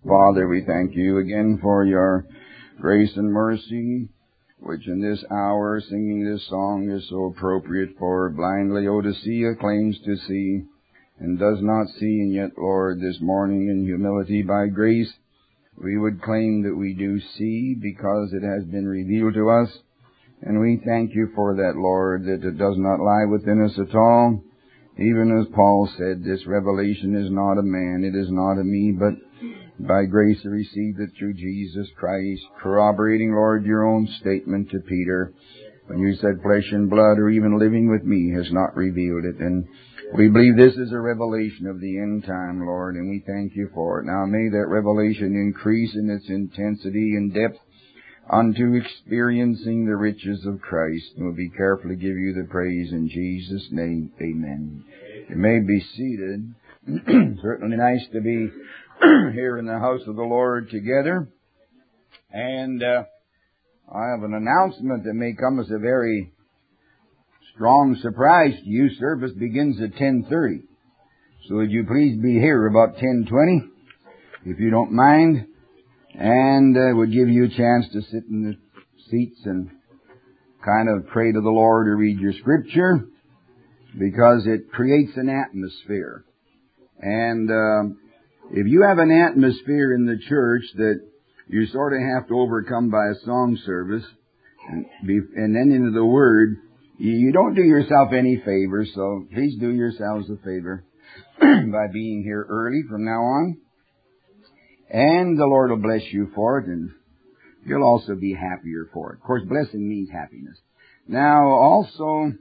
Father, we thank you again for your grace and mercy, which in this hour, singing this song, is so appropriate for. Blind Laodicea claims to see and does not see, and yet, Lord, this morning in humility by grace, we would claim that we do see because it has been revealed to us. And we thank you for that, Lord, that it does not lie within us at all. Even as Paul said, this revelation is not of man, it is not of me, but by grace I received it through Jesus Christ, corroborating, Lord, your own statement to Peter when you said flesh and blood or even living with me has not revealed it. And we believe this is a revelation of the end time, Lord, and we thank you for it. Now may that revelation increase in its intensity and depth unto experiencing the riches of Christ. And we'll be careful to give you the praise in Jesus' name. Amen. You may be seated. Certainly nice to be here in the house of the Lord together. And I have an announcement that may come as a very strong surprise to you. Service begins at 10:30. So would you please be here about 10:20, if you don't mind. And it would give you a chance to sit in the seats and kind of pray to the Lord or read your scripture, because it creates an atmosphere. And if you have an atmosphere in the church that you sort of have to overcome by a song service and then into the Word, you don't do yourself any favor, so please do yourselves a favor by being here early from now on. And the Lord will bless you for it, and you'll also be happier for it. Of course, blessing means happiness. Now, also,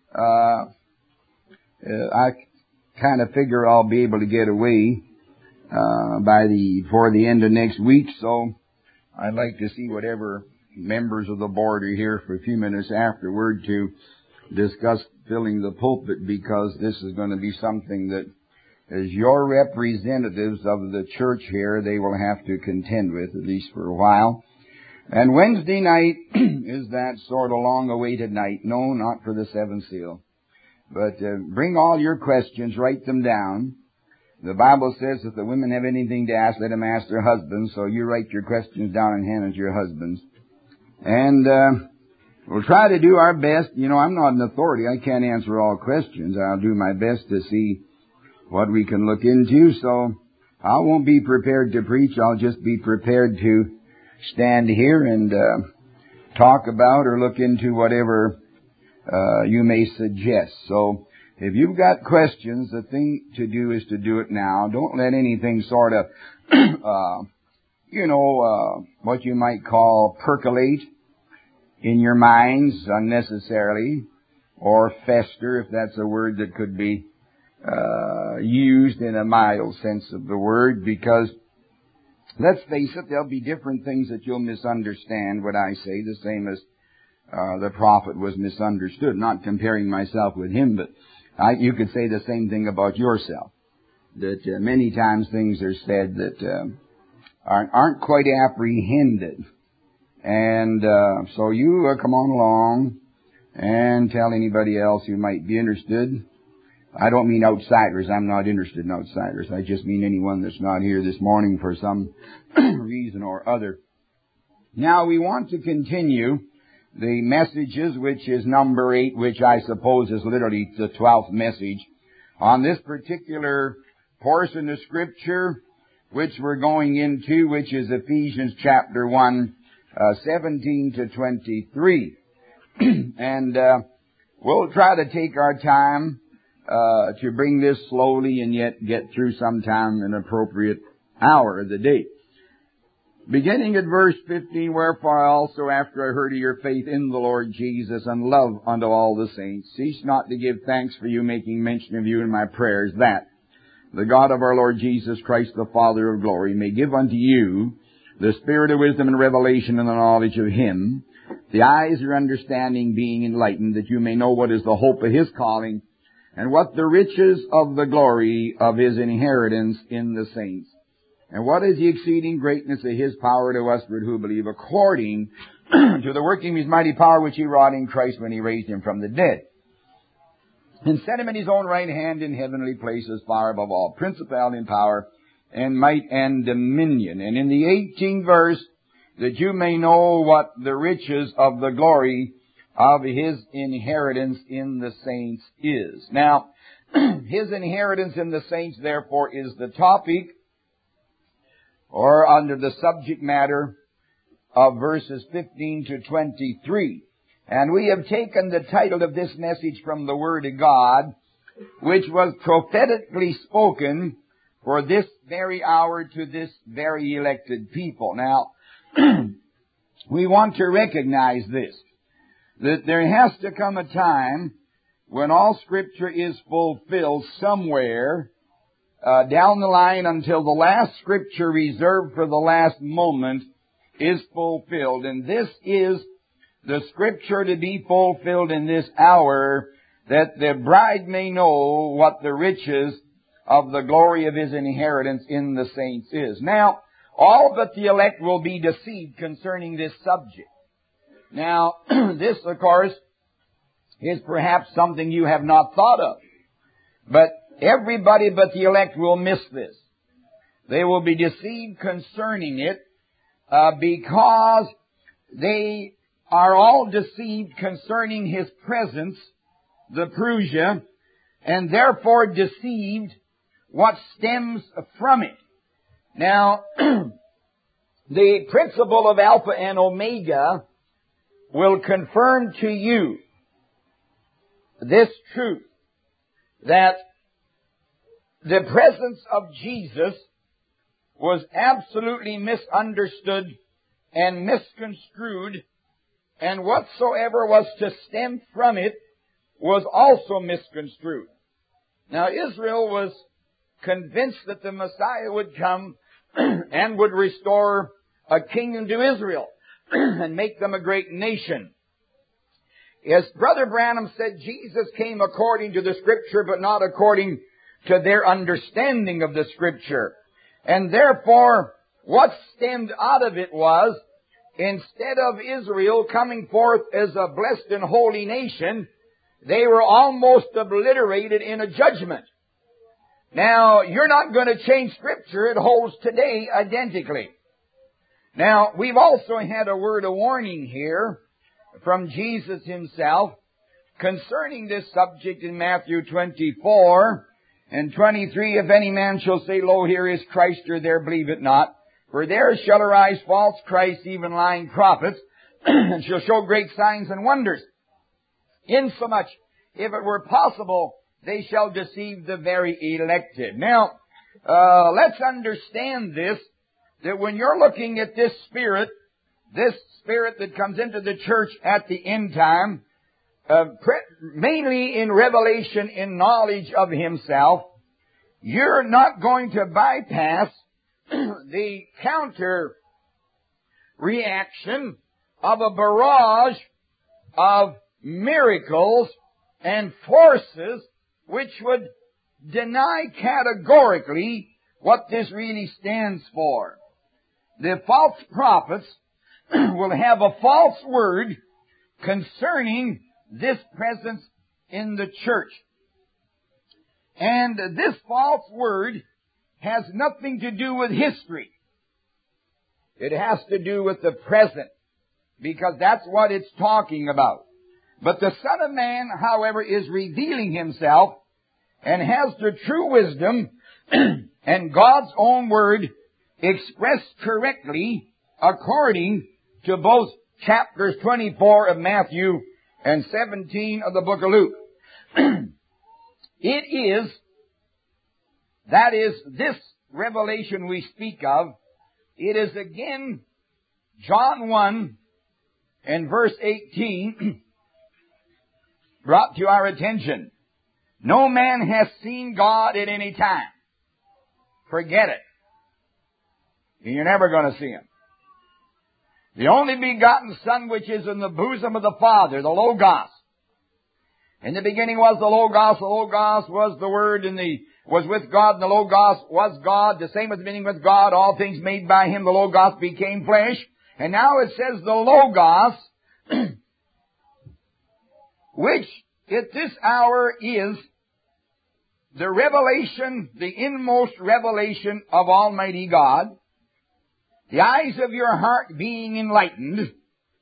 I kind of figure I'll be able to get away before the end of next week, so I'd like to see whatever members of the board are here for a few minutes afterward to discuss filling the pulpit, because this is going to be something that, as your representatives of the church here, they will have to contend with, at least for a while. And Wednesday night is that sort of long-awaited night. No, not for the seventh seal. But bring all your questions, write them down. The Bible says if the women have anything to ask, let them ask their husbands. So you write your questions down and hand it to your husbands. And we'll try to do our best. You know, I'm not an authority. I can't answer all questions. I'll do my best to see what we can look into. So I won't be prepared to preach. I'll just be prepared to stand here and talk about or look into whatever you may suggest. So if you've got questions, the thing to do is to do it now. Don't let anything sort of, what you might call percolate in your minds unnecessarily, or fester, if that's a word that could be used in a mild sense of the word, because let's face it, there'll be different things that you'll misunderstand what I say, the same as the prophet was misunderstood. Not comparing myself with him, but you could say the same thing about yourself, that many times things are said that aren't quite apprehended. And so you come on along and tell anybody else who might be interested. I don't mean outsiders. I'm not interested in outsiders. I just mean anyone that's not here this morning for some reason or other. Now, we want to continue the messages, which is number 8, which I suppose is literally the 12th message, on this particular portion of Scripture, which we're going into, which is Ephesians chapter 1, 17 to 23. And we'll try to take our time to bring this slowly and yet get through sometime an appropriate hour of the day. Beginning at verse 15, wherefore I also, after I heard of your faith in the Lord Jesus and love unto all the saints, cease not to give thanks for you, making mention of you in my prayers, that the God of our Lord Jesus Christ, the Father of glory, may give unto you the spirit of wisdom and revelation and the knowledge of Him, the eyes of your understanding being enlightened, that you may know what is the hope of His calling, and what the riches of the glory of His inheritance in the saints, and what is the exceeding greatness of His power to us who believe, according to the working of His mighty power which He wrought in Christ when He raised Him from the dead, and set Him in His own right hand in heavenly places, far above all principality and power, and might and dominion. And in the 18th verse, that you may know what the riches of the glory of His inheritance in the saints is. Now, His inheritance in the saints, therefore, is the topic, or under the subject matter, of verses 15 to 23. And we have taken the title of this message from the Word of God, which was prophetically spoken for this very hour to this very elected people. Now, we want to recognize this, that there has to come a time when all Scripture is fulfilled somewhere down the line until the last Scripture reserved for the last moment is fulfilled. And this is the Scripture to be fulfilled in this hour, that the bride may know what the riches of the glory of His inheritance in the saints is. Now, all but the elect will be deceived concerning this subject. Now, this, of course, is perhaps something you have not thought of. But everybody but the elect will miss this. They will be deceived concerning it because they are all deceived concerning His presence, the Parousia, and therefore deceived what stems from it. Now, the principle of Alpha and Omega will confirm to you this truth, that the presence of Jesus was absolutely misunderstood and misconstrued, and whatsoever was to stem from it was also misconstrued. Now, Israel was convinced that the Messiah would come and would restore a kingdom to Israel and make them a great nation. As Brother Branham said, Jesus came according to the Scripture, but not according to their understanding of the Scripture. And therefore, what stemmed out of it was, instead of Israel coming forth as a blessed and holy nation, they were almost obliterated in a judgment. Now, you're not going to change Scripture. It holds today identically. Now, we've also had a word of warning here from Jesus Himself concerning this subject in Matthew 24 and 23. If any man shall say, Lo, here is Christ, or there, believe it not. For there shall arise false Christs, even lying prophets, and shall show great signs and wonders. Insomuch, if it were possible, they shall deceive the very elected. Now, let's understand this, that when you're looking at this Spirit that comes into the church at the end time, mainly in revelation, in knowledge of Himself, you're not going to bypass the counter reaction of a barrage of miracles and forces which would deny categorically what this really stands for. The false prophets will have a false word concerning this presence in the church. And this false word has nothing to do with history. It has to do with the present, because that's what it's talking about. But the Son of Man, however, is revealing Himself and has the true wisdom and God's own word expressed correctly according to both chapters 24 of Matthew and 17 of the book of Luke. That is this revelation we speak of. It is again John 1 and verse 18 brought to our attention. No man has seen God at any time. Forget it. You're never going to see Him. The only begotten Son, which is in the bosom of the Father, the Logos. In the beginning was the Logos was the Word, and was with God, and the Logos was God. The same was the beginning with God. All things made by Him, the Logos became flesh. And now it says the Logos, which at this hour is the revelation, the inmost revelation of Almighty God, the eyes of your heart being enlightened.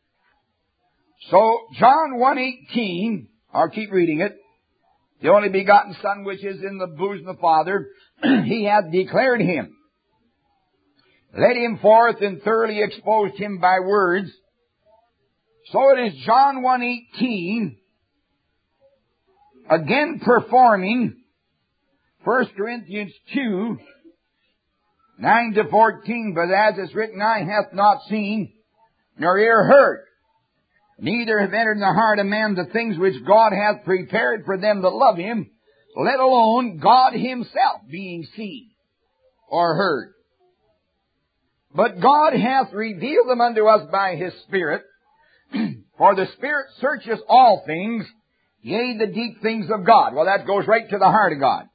So, John 1:18, I'll keep reading it. The only begotten Son which is in the bosom of the Father, He hath declared Him. Led Him forth and thoroughly exposed Him by words. So it is John 1:18, again performing 1 Corinthians 2, 9-14, but as it's written, eye hath not seen, nor ear heard, neither have entered in the heart of man the things which God hath prepared for them that love Him, let alone God Himself being seen or heard. But God hath revealed them unto us by His Spirit, for the Spirit searcheth all things, yea, the deep things of God. Well, that goes right to the heart of God.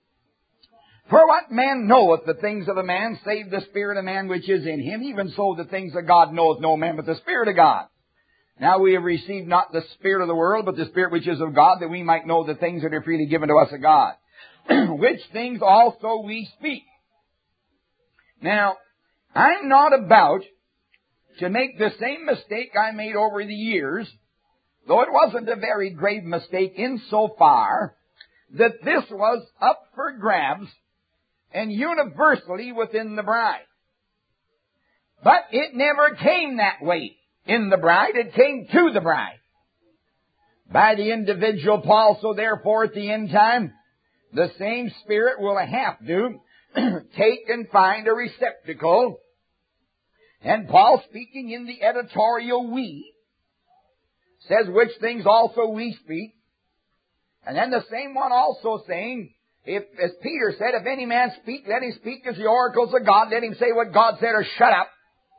For what man knoweth the things of a man, save the spirit of man which is in him? Even so the things of God knoweth no man but the Spirit of God. Now we have received not the spirit of the world, but the Spirit which is of God, that we might know the things that are freely given to us of God. Which things also we speak. Now, I'm not about to make the same mistake I made over the years, though it wasn't a very grave mistake insofar that this was up for grabs and universally within the bride. But it never came that way in the bride. It came to the bride by the individual Paul. So therefore at the end time, the same Spirit will have to take and find a receptacle. And Paul, speaking in the editorial we, says which things also we speak. And then the same one also saying, if, as Peter said, if any man speak, let him speak as the oracles of God. Let him say what God said or shut up.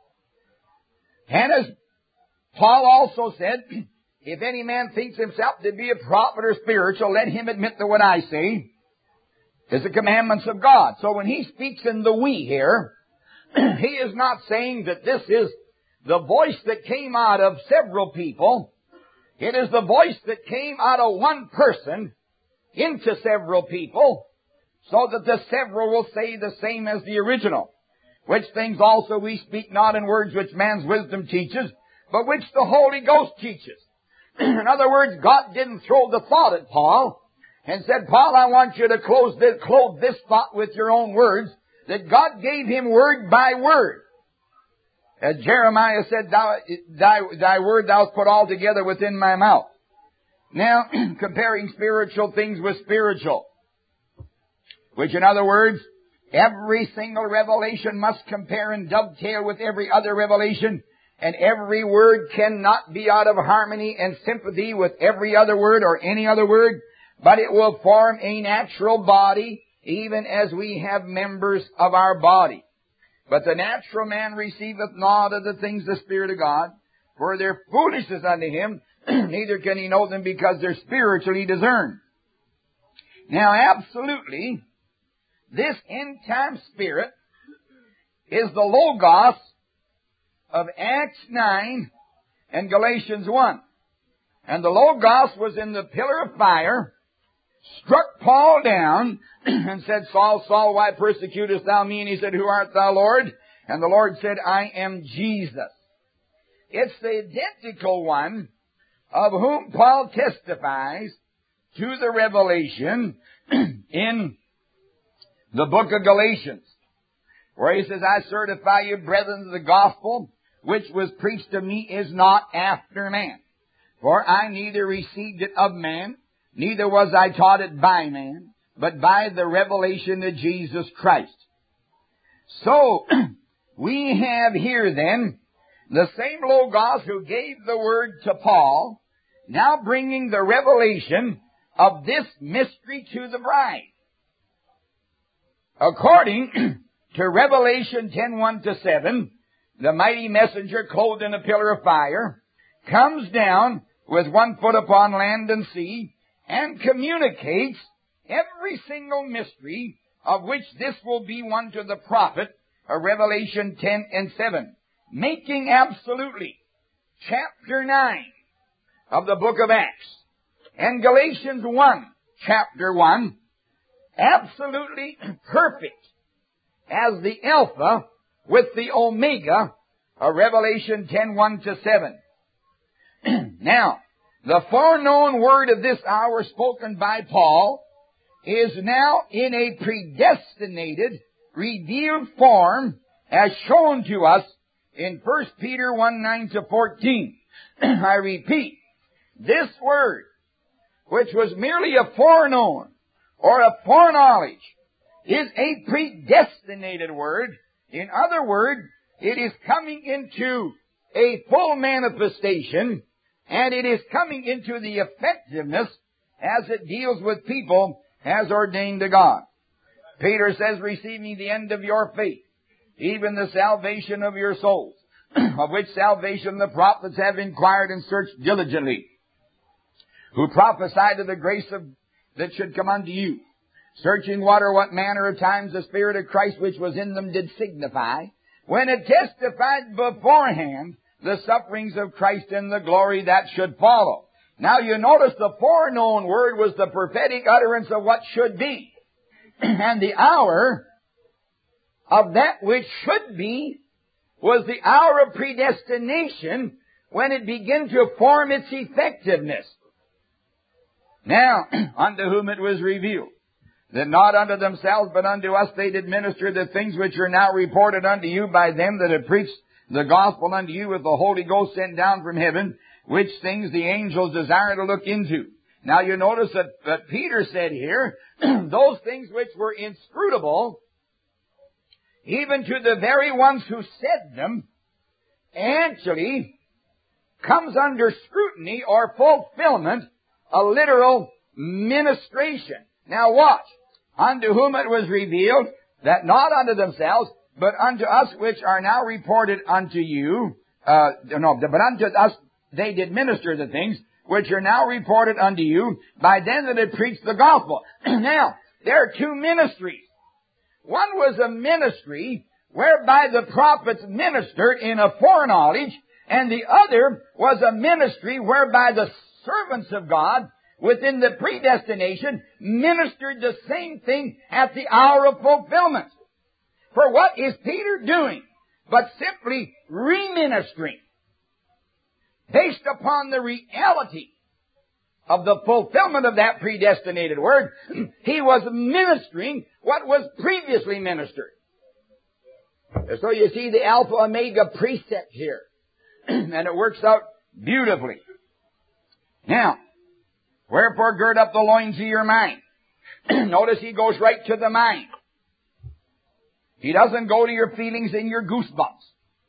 And as Paul also said, if any man thinks himself to be a prophet or spiritual, let him admit that what I say is the commandments of God. So when he speaks in the we here, he is not saying that this is the voice that came out of several people. It is the voice that came out of one person into several people, so that the several will say the same as the original. Which things also we speak not in words which man's wisdom teaches, but which the Holy Ghost teaches. In other words, God didn't throw the thought at Paul and said, Paul, I want you to clothe this thought with your own words, that God gave him word by word. As Jeremiah said, thy word thou hast put all together within my mouth. Now, comparing spiritual things with spiritual, which in other words, every single revelation must compare and dovetail with every other revelation, and every word cannot be out of harmony and sympathy with every other word or any other word, but it will form a natural body, even as we have members of our body. But the natural man receiveth not of the things of the Spirit of God, for they're foolishness unto him, neither can he know them because they're spiritually discerned. Now, absolutely, this end-time Spirit is the Logos of Acts 9 and Galatians 1. And the Logos was in the pillar of fire, struck Paul down, and said, Saul, Saul, why persecutest thou me? And he said, Who art thou, Lord? And the Lord said, I am Jesus. It's the identical one of whom Paul testifies to the revelation in the book of Galatians, where he says, I certify you, brethren, that the gospel which was preached to me is not after man. For I neither received it of man, neither was I taught it by man, but by the revelation of Jesus Christ. So, we have here then the same Logos who gave the word to Paul, now bringing the revelation of this mystery to the bride. According to Revelation 10:1-7, the mighty messenger, clothed in a pillar of fire, comes down with one foot upon land and sea, and communicates every single mystery, of which this will be one to the prophet of Revelation 10:7, making absolutely chapter 9 of the book of Acts, and Galatians 1, chapter 1, absolutely perfect as the Alpha with the Omega of Revelation 10:1-7. Now, the foreknown word of this hour spoken by Paul is now in a predestinated, revealed form as shown to us in 1 Peter 1:9-14. I repeat, this word, which was merely a foreknown or a foreknowledge, is a predestinated word. In other words, it is coming into a full manifestation, and it is coming into the effectiveness as it deals with people as ordained to God. Peter says, receiving the end of your faith, even the salvation of your souls, of which salvation the prophets have inquired and searched diligently, who prophesied of the grace that should come unto you, searching what manner of times the Spirit of Christ which was in them did signify, when it testified beforehand the sufferings of Christ and the glory that should follow. Now you notice the foreknown word was the prophetic utterance of what should be. And the hour of that which should be was the hour of predestination when it began to form its effectiveness. Now, unto whom it was revealed, that not unto themselves but unto us they did minister the things which are now reported unto you by them that have preached the gospel unto you with the Holy Ghost sent down from heaven, which things the angels desire to look into. Now you notice that Peter said here, those things which were inscrutable, even to the very ones who said them, actually comes under scrutiny or fulfillment, a literal ministration. Now watch. Unto whom it was revealed, that not unto themselves, but unto us which are now reported unto you, but unto us they did minister the things which are now reported unto you by them that had preached the gospel. Now, there are two ministries. One was a ministry whereby the prophets ministered in a foreknowledge, and the other was a ministry whereby the servants of God within the predestination ministered the same thing at the hour of fulfillment. For what is Peter doing but simply reministering based upon the reality of the fulfillment of that predestinated word? He was ministering what was previously ministered. So you see the Alpha Omega precept here. And it works out beautifully. Now, wherefore gird up the loins of your mind. Notice he goes right to the mind. He doesn't go to your feelings and your goosebumps.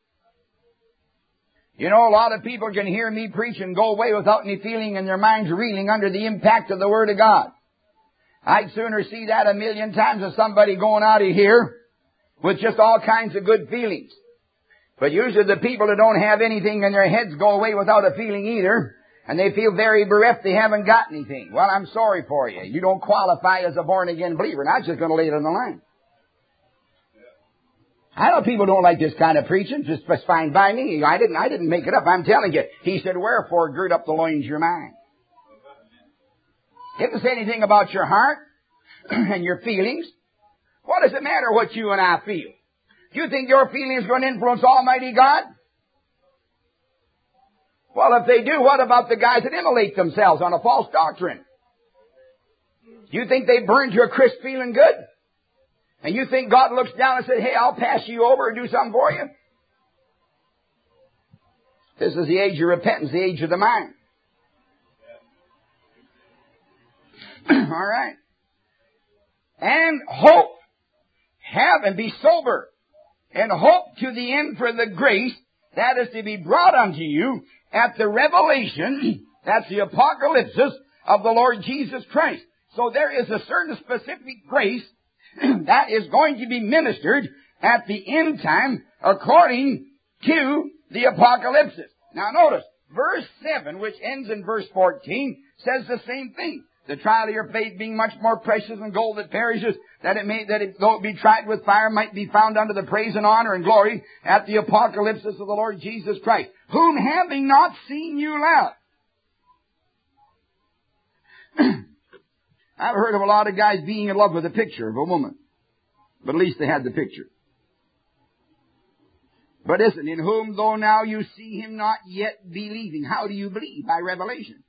You know, a lot of people can hear me preach and go away without any feeling and their minds reeling under the impact of the Word of God. I'd sooner see that 1,000,000 times than somebody going out of here with just all kinds of good feelings. But usually the people that don't have anything in their heads go away without a feeling either, and they feel very bereft they haven't got anything. Well, I'm sorry for you. You don't qualify as a born-again believer, and I'm just going to lay it on the line. I know people don't like this kind of preaching, just fine by me. I didn't make it up. I'm telling you. He said, wherefore gird up the loins of your mind. He didn't say anything about your heart and your feelings. What does it matter what you and I feel? Do you think your feelings are going to influence Almighty God? Well, if they do, what about the guys that immolate themselves on a false doctrine? Do you think they burn to a crisp feeling good? And you think God looks down and says, hey, I'll pass you over and do something for you? This is the age of repentance, the age of the mind. All right. And hope. Have and be sober. And hope to the end for the grace that is to be brought unto you at the revelation, that's the apocalypse of the Lord Jesus Christ. So there is a certain specific grace that is going to be ministered at the end time according to the apocalypse. Now notice, verse 7, which ends in verse 14, says the same thing. The trial of your faith being much more precious than gold that perishes, that it though it be tried with fire, might be found unto the praise and honor and glory at the apocalypse of the Lord Jesus Christ, whom having not seen you love. I've heard of a lot of guys being in love with a picture of a woman. But at least they had the picture. But listen, in whom though now you see him not yet believing. How do you believe? By revelation.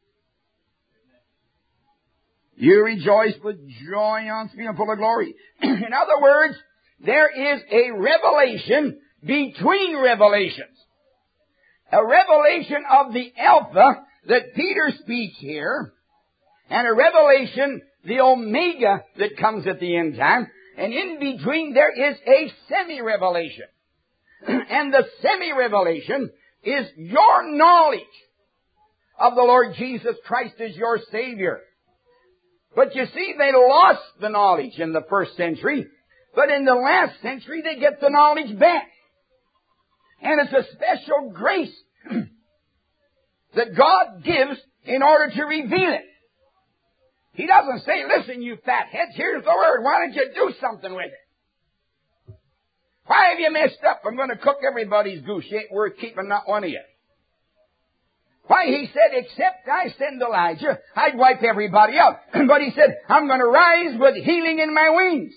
You rejoice with joy unspeakable, full of glory. In other words, there is a revelation between revelations. A revelation of the Alpha that Peter speaks here, and a revelation, the Omega, that comes at the end time. And in between there is a semi-revelation. And the semi-revelation is your knowledge of the Lord Jesus Christ as your Savior. But you see, they lost the knowledge in the first century, but in the last century they get the knowledge back. And it's a special grace that God gives in order to reveal it. He doesn't say, listen, you fatheads, here's the word. Why don't you do something with it? Why have you messed up? I'm going to cook everybody's goose. You ain't worth keeping, not one of you. Why, he said, except I send Elijah, I'd wipe everybody out. But he said, I'm going to rise with healing in my wings.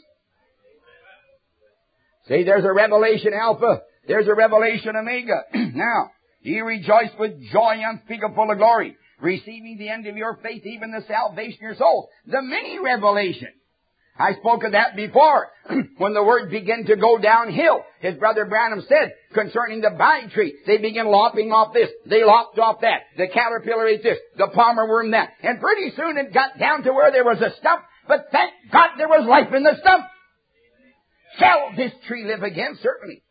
See, there's a revelation Alpha. There's a revelation Omega. Now, ye rejoice with joy unspeakable, full of glory, receiving the end of your faith, even the salvation of your soul. The many revelation. I spoke of that before. When the word began to go downhill, his brother Branham said concerning the vine tree, they began lopping off this, they lopped off that, the caterpillar ate this, the palmer worm that, and pretty soon it got down to where there was a stump, but thank God there was life in the stump. Shall this tree live again? Certainly.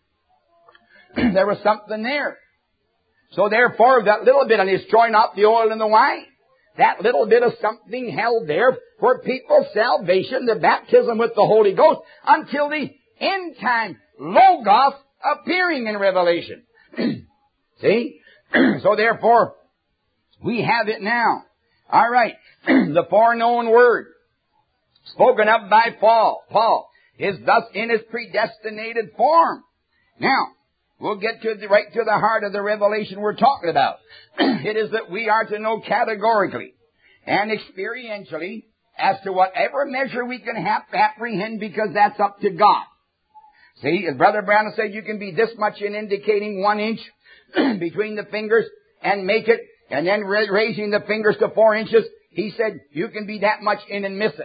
There was something there. So therefore, that little bit, and he's drawing out the oil and the wine, that little bit of something held there for people's salvation, the baptism with the Holy Ghost, until the end time Logos appearing in Revelation. See? So therefore, we have it now. All right. The foreknown word, spoken of by Paul, is thus in its predestinated form. Now, we'll get to right to the heart of the revelation we're talking about. It is that we are to know categorically and experientially as to whatever measure we can apprehend, because that's up to God. See, as Brother Branham said, you can be this much in indicating 1 inch between the fingers and make it, and then raising the fingers to 4 inches. He said you can be that much in and miss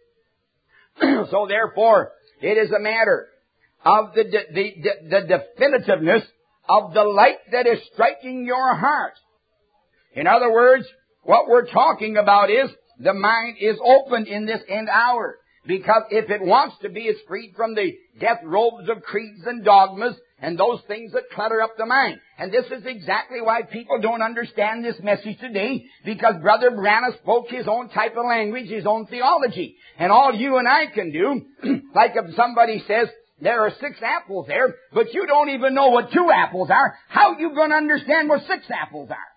it. So therefore, it is a matter of the definitiveness of the light that is striking your heart. In other words, what we're talking about is the mind is open in this end hour. Because if it wants to be, it's freed from the death robes of creeds and dogmas and those things that clutter up the mind. And this is exactly why people don't understand this message today, because Brother Branham spoke his own type of language, his own theology. And all you and I can do, like if somebody says, there are 6 apples there, but you don't even know what 2 apples are, how are you going to understand what 6 apples are?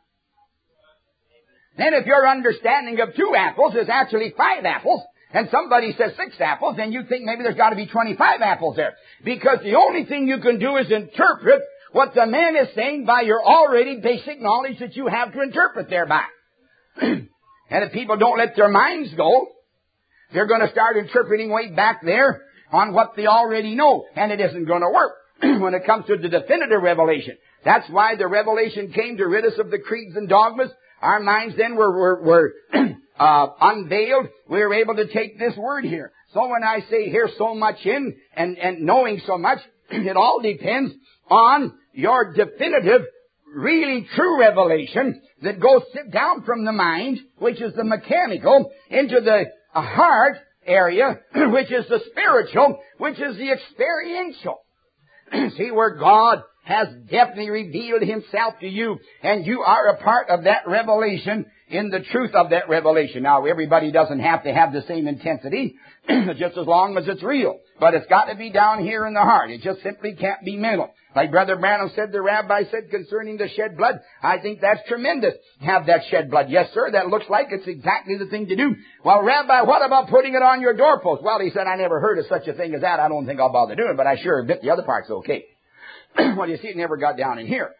Then if your understanding of 2 apples is actually 5 apples, and somebody says 6 apples, then you think maybe there's got to be 25 apples there. Because the only thing you can do is interpret what the man is saying by your already basic knowledge that you have to interpret thereby. And if people don't let their minds go, they're going to start interpreting way back there on what they already know, and it isn't going to work when it comes to the definitive revelation. That's why the revelation came to rid us of the creeds and dogmas. Our minds then were unveiled. We were able to take this word here. So when I say hear so much in and knowing so much, it all depends on your definitive, really true revelation that goes down from the mind, which is the mechanical, into the heart area, which is the spiritual, which is the experiential. See, where God has definitely revealed Himself to you, and you are a part of that revelation in the truth of that revelation. Now, everybody doesn't have to have the same intensity, just as long as it's real. But it's got to be down here in the heart. It just simply can't be mental. Like Brother Branham said, the rabbi said concerning the shed blood, I think that's tremendous, have that shed blood. Yes, sir, that looks like it's exactly the thing to do. Well, Rabbi, what about putting it on your doorpost? Well, he said, I never heard of such a thing as that. I don't think I'll bother doing it, but I sure admit the other part's okay. Well, you see, it never got down in here.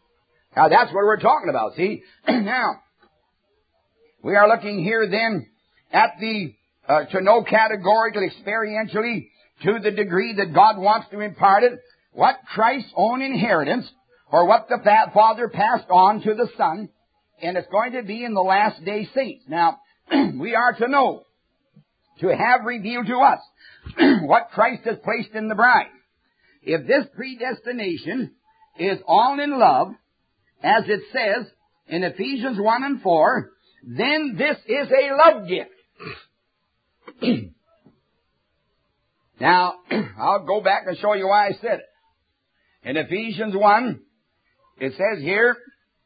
Now, that's what we're talking about, see? Now, we are looking here then to know categorically, experientially, to the degree that God wants to impart it, what Christ's own inheritance, or what the Father passed on to the Son, and it's going to be in the last day saints. Now, we are to know, to have revealed to us, what Christ has placed in the bride. If this predestination is all in love, as it says in Ephesians 1 and 4, then this is a love gift. Now, I'll go back and show you why I said it. In Ephesians 1, it says here,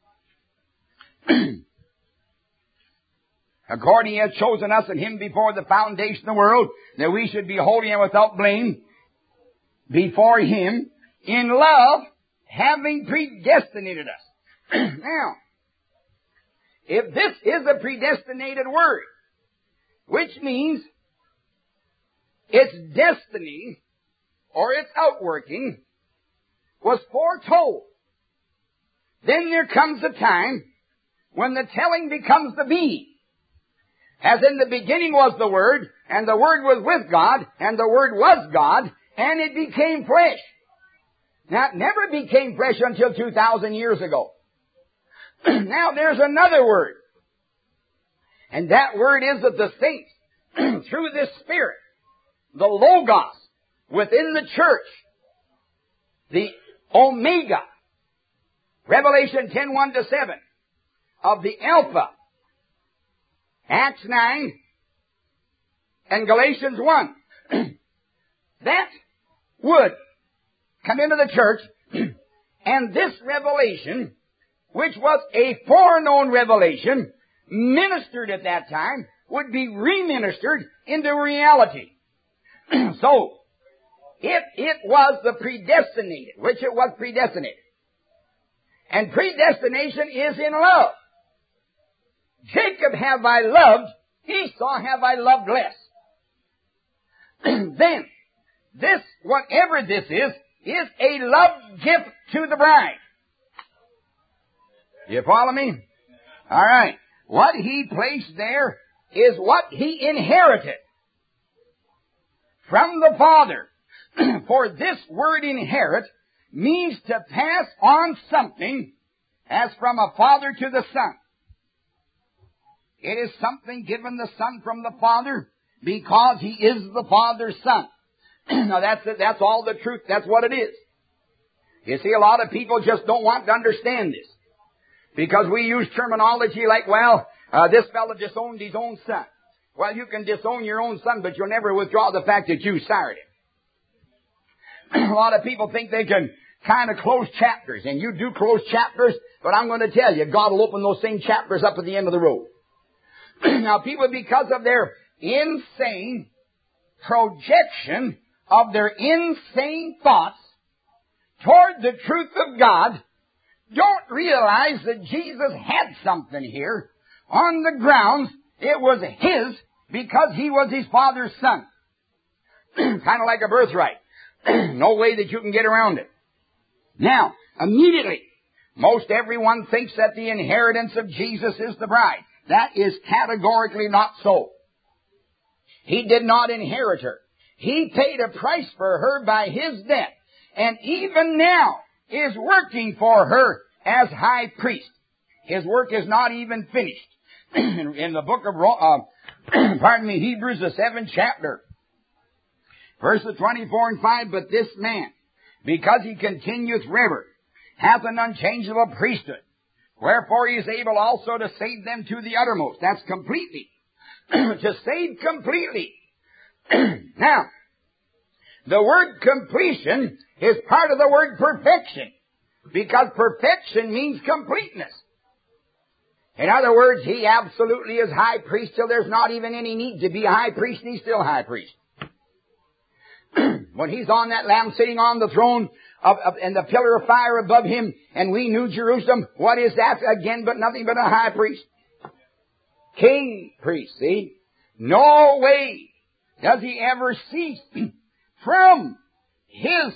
according he has chosen us in him before the foundation of the world, that we should be holy and without blame before him, in love, having predestinated us. Now, if this is a predestinated word, which means its destiny or its outworking was foretold, then there comes a time when the telling becomes the being. As in the beginning was the Word, and the Word was with God, and the Word was God, and it became flesh. Now, it never became flesh until 2,000 years ago. Now, there's another Word. And that Word is that the saints, through this Spirit, the Logos, within the church, the Omega, Revelation 10:1-7, of the Alpha, Acts 9, and Galatians 1, that would come into the church, and this revelation, which was a foreknown revelation, ministered at that time, would be reministered into reality. So, if it was the predestinated, which it was predestinated, and predestination is in love. Jacob have I loved, Esau have I loved less. Then, this, whatever this is a love gift to the bride. You follow me? All right. What he placed there is what he inherited from the Father. For this word inherit means to pass on something as from a father to the son. It is something given the Son from the Father because he is the Father's Son. Now that's all the truth. That's what it is. You see, a lot of people just don't want to understand this. Because we use terminology like, this fellow disowned his own son. Well, you can disown your own son, but you'll never withdraw the fact that you sired him. A lot of people think they can kind of close chapters, and you do close chapters, but I'm going to tell you, God will open those same chapters up at the end of the road. Now, people, because of their insane projection of their insane thoughts toward the truth of God, don't realize that Jesus had something here on the grounds it was his because he was his Father's son. Kind of like a birthright. No way that you can get around it. Now, immediately, most everyone thinks that the inheritance of Jesus is the bride. That is categorically not so. He did not inherit her. He paid a price for her by his death, and even now is working for her as high priest. His work is not even finished. In the book of Hebrews, the 7th chapter, verses 24 and 5, but this man, because he continueth ever, hath an unchangeable priesthood. Wherefore he is able also to save them to the uttermost. That's completely. To save completely. Now, the word completion is part of the word perfection. Because perfection means completeness. In other words, he absolutely is high priest till there's not even any need to be a high priest, and he's still high priest. When he's on that lamb sitting on the throne and the pillar of fire above him, and we knew Jerusalem, what is that again but nothing but a high priest? King priest, see? No way does he ever cease from his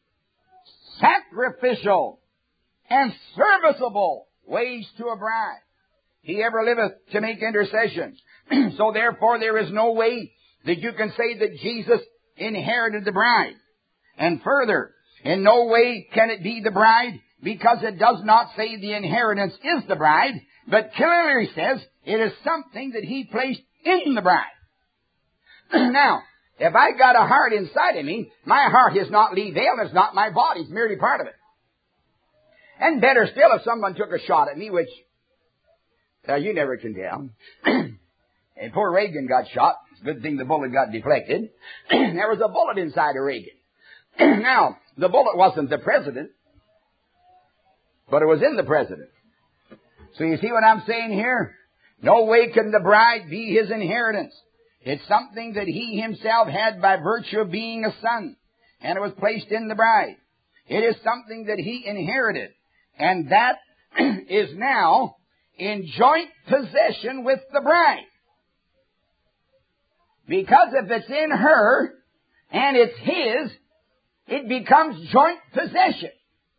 sacrificial and serviceable ways to a bride. He ever liveth to make intercession So therefore there is no way that you can say that Jesus inherited the bride. And further, in no way can it be the bride, because it does not say the inheritance is the bride, but clearly says it is something that He placed in the bride. Now, if I got a heart inside of me, my heart is not Lee Vale, it's not my body, it's merely part of it. And better still, if someone took a shot at me, which, you never can tell. And poor Reagan got shot. It's a good thing the bullet got deflected. There was a bullet inside of Reagan. Now, the bullet wasn't the president, but it was in the president. So you see what I'm saying here? No way can the bride be His inheritance. It's something that He Himself had by virtue of being a son, and it was placed in the bride. It is something that He inherited, and that is now in joint possession with the bride. Because if it's in her and it's His, it becomes joint possession.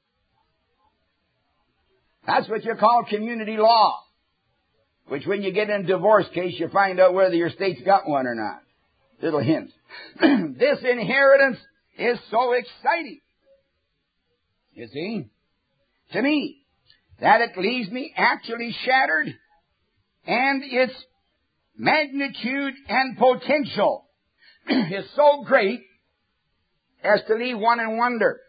That's what you call community law, which when you get in a divorce case, you find out whether your state's got one or not. Little hint. This inheritance is so exciting, you see, to me, that it leaves me actually shattered, and its magnitude and potential is so great as to leave one in wonder.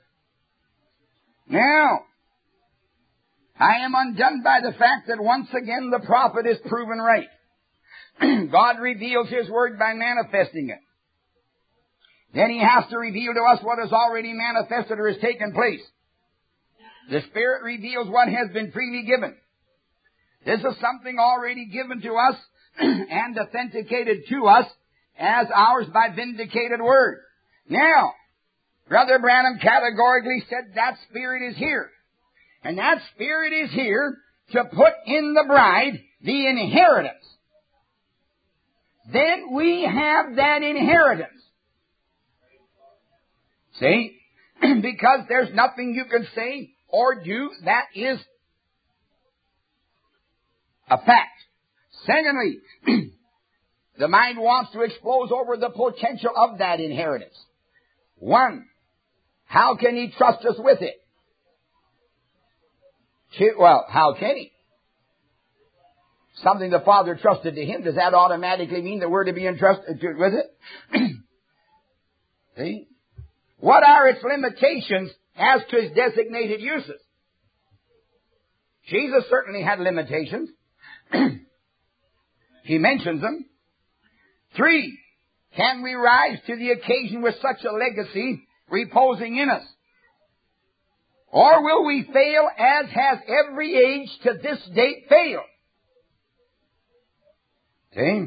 Now, I am undone by the fact that once again the prophet is proven right. God reveals His Word by manifesting it. Then He has to reveal to us what is already manifested or has taken place. The Spirit reveals what has been freely given. This is something already given to us and authenticated to us as ours by vindicated Word. Now, Brother Branham categorically said that Spirit is here. And that Spirit is here to put in the bride the inheritance. Then we have that inheritance. See? Because there's nothing you can say or do that is a fact. Secondly, the mind wants to expose over the potential of that inheritance. One, how can He trust us with it? Two, well, how can He? Something the Father trusted to Him, does that automatically mean that we're to be entrusted with it? See? What are its limitations as to His designated uses? Jesus certainly had limitations. He mentions them. 3, can we rise to the occasion with such a legacy reposing in us? Or will we fail as has every age to this date failed? See?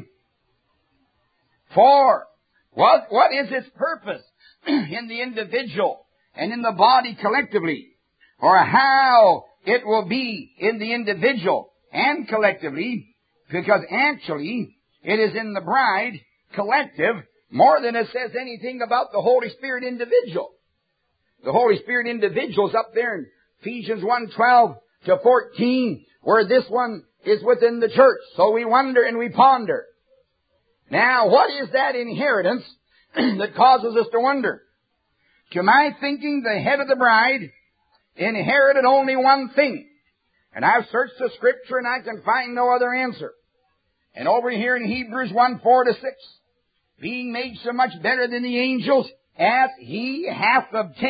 4, what is its purpose in the individual and in the body collectively? Or how it will be in the individual and collectively, because actually it is in the bride collective more than it says anything about the Holy Spirit individual. The Holy Spirit individual's up there in Ephesians 1:12 to 14, where this one is within the church. So we wonder and we ponder. Now, what is that inheritance that causes us to wonder? To my thinking, the head of the bride inherited only one thing. And I've searched the Scripture and I can find no other answer. And over here in Hebrews 1:4-6, being made so much better than the angels, as he hath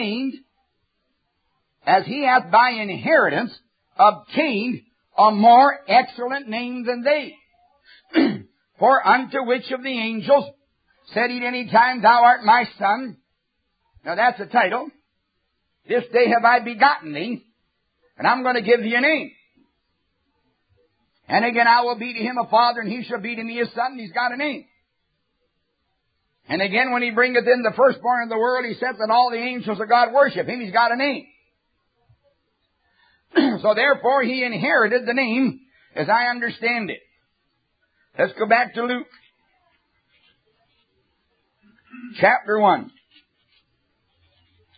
by inheritance obtained a more excellent name than they. For unto which of the angels said he at any time, Thou art my son? Now that's a title. This day have I begotten thee, and I'm going to give thee a name. And again, I will be to him a father, and he shall be to me a son, and he's got a name. And again, when he bringeth in the firstborn of the world, he said that all the angels of God worship him. He's got a name. So therefore, he inherited the name as I understand it. Let's go back to Luke. Chapter 1.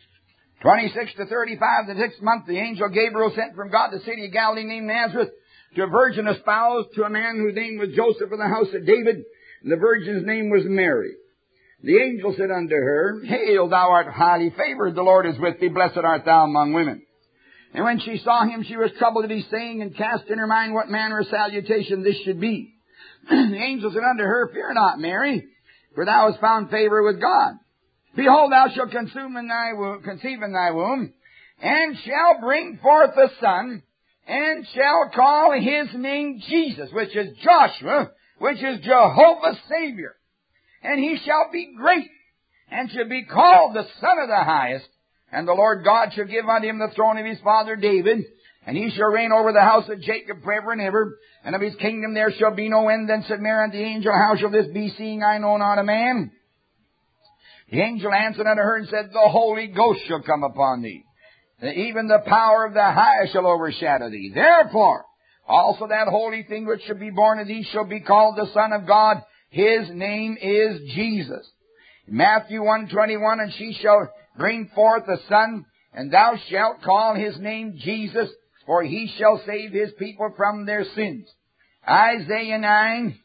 26 to 35, the 6th month, the angel Gabriel sent from God to the city of Galilee named Nazareth to a virgin espoused to a man whose name was Joseph of the house of David, and the virgin's name was Mary. The angel said unto her, Hail, thou art highly favored, the Lord is with thee, blessed art thou among women. And when she saw him, she was troubled at his saying, and cast in her mind what manner of salutation this should be. The angel said unto her, Fear not, Mary, for thou hast found favor with God. Behold, thou shalt conceive in thy womb, and shall bring forth a son, and shall call his name Jesus, which is Joshua, which is Jehovah's Savior. And he shall be great, and shall be called the Son of the Highest. And the Lord God shall give unto him the throne of his father David, and he shall reign over the house of Jacob forever and ever. And of his kingdom there shall be no end. Then said Mary unto the angel, How shall this be, seeing I know not a man? The angel answered unto her and said, The Holy Ghost shall come upon thee, and even the power of the Highest shall overshadow thee. Therefore, also that holy thing which shall be born of thee shall be called the Son of God. His name is Jesus. Matthew 1:21, And she shall bring forth a son, and thou shalt call his name Jesus, for he shall save his people from their sins. Isaiah 9,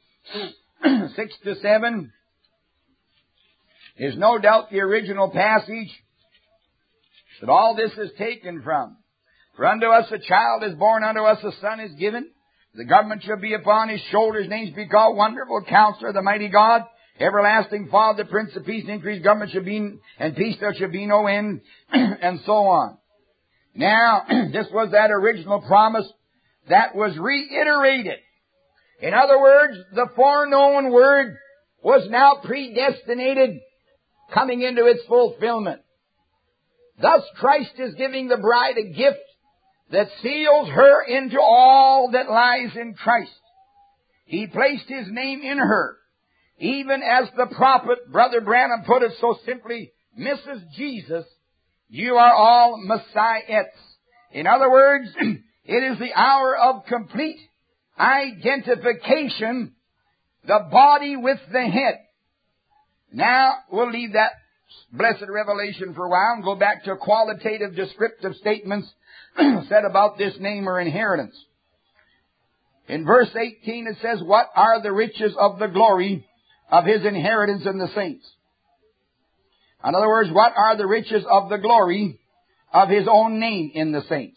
6-7 is no doubt the original passage that all this is taken from. For unto us a child is born, unto us a son is given. The government shall be upon his shoulders. Names be called Wonderful Counselor, the Mighty God, Everlasting Father, the Prince of Peace. Increased government shall be, and peace there shall be no end, and so on. Now, this was that original promise that was reiterated. In other words, the foreknown word was now predestinated, coming into its fulfillment. Thus, Christ is giving the bride a gift that seals her into all that lies in Christ. He placed His name in her, even as the prophet, Brother Branham, put it so simply, Mrs. Jesus, you are all Messiahs. In other words, it is the hour of complete identification, the body with the head. Now, we'll leave that blessed revelation for a while and go back to qualitative descriptive statements said about this name or inheritance. In verse 18 it says, What are the riches of the glory of His inheritance in the saints? In other words, what are the riches of the glory of His own name in the saints?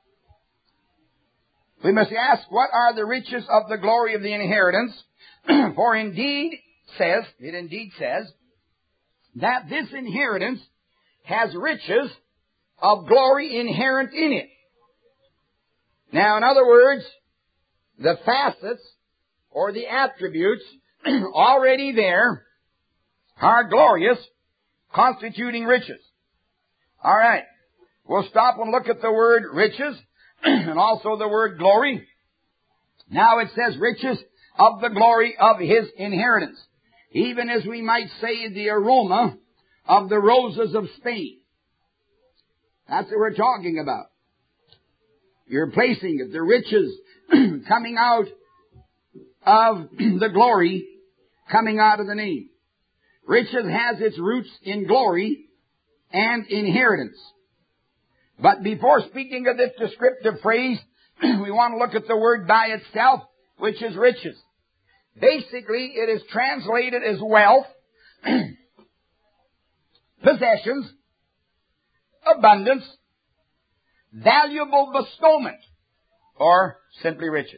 We must ask, what are the riches of the glory of the inheritance? For it indeed says, that this inheritance has riches of glory inherent in it. Now, in other words, the facets or the attributes already there are glorious, constituting riches. All right. We'll stop and look at the word riches and also the word glory. Now it says riches of the glory of His inheritance. Even as we might say the aroma of the roses of Spain. That's what we're talking about. You're placing it, the riches coming out of the glory, coming out of the name. Riches has its roots in glory and inheritance. But before speaking of this descriptive phrase, we want to look at the word by itself, which is riches. Basically, it is translated as wealth, possessions, abundance, valuable bestowment, or simply riches.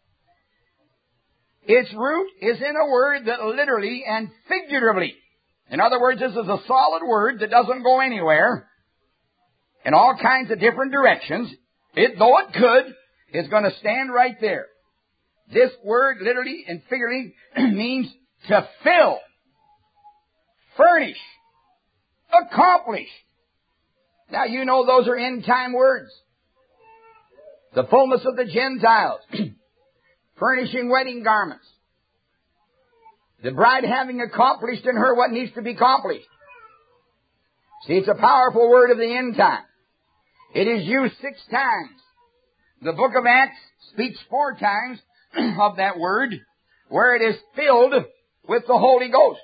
Its root is in a word that literally and figuratively, in other words, this is a solid word that doesn't go anywhere in all kinds of different directions. Though it could, is going to stand right there. This word literally and figuratively means to fill, furnish, accomplish. Now you know those are end-time words. The fullness of the Gentiles, furnishing wedding garments. The bride having accomplished in her what needs to be accomplished. See, it's a powerful word of the end time. It is used 6 times. The book of Acts speaks 4 times of that word, where it is filled with the Holy Ghost.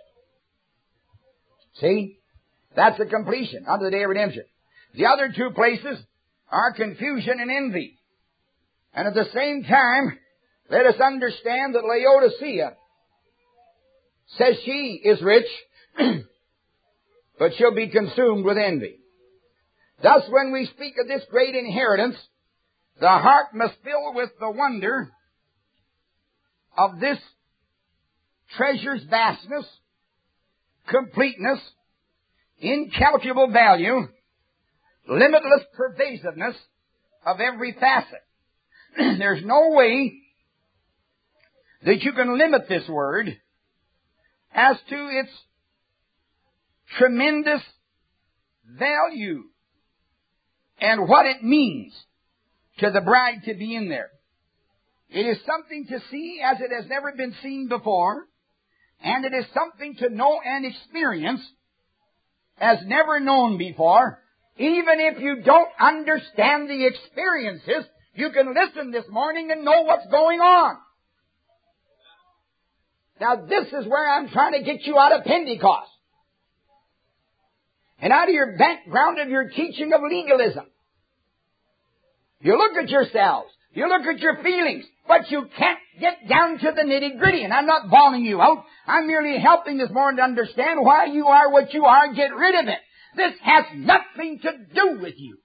See? That's the completion unto the day of redemption. The other 2 places are confusion and envy. And at the same time, let us understand that Laodicea says she is rich, but she'll be consumed with envy. Thus, when we speak of this great inheritance, the heart must fill with the wonder of this treasure's vastness, completeness, incalculable value, limitless pervasiveness of every facet. There's no way that you can limit this word as to its tremendous value and what it means to the bride to be in there. It is something to see as it has never been seen before, and it is something to know and experience as never known before. Even if you don't understand the experiences, you can listen this morning and know what's going on. Now, this is where I'm trying to get you out of Pentecost and out of your background of your teaching of legalism. You look at yourselves, you look at your feelings, but you can't get down to the nitty-gritty. And I'm not bawling you out. I'm merely helping this morning to understand why you are what you are. Get rid of it. This has nothing to do with you.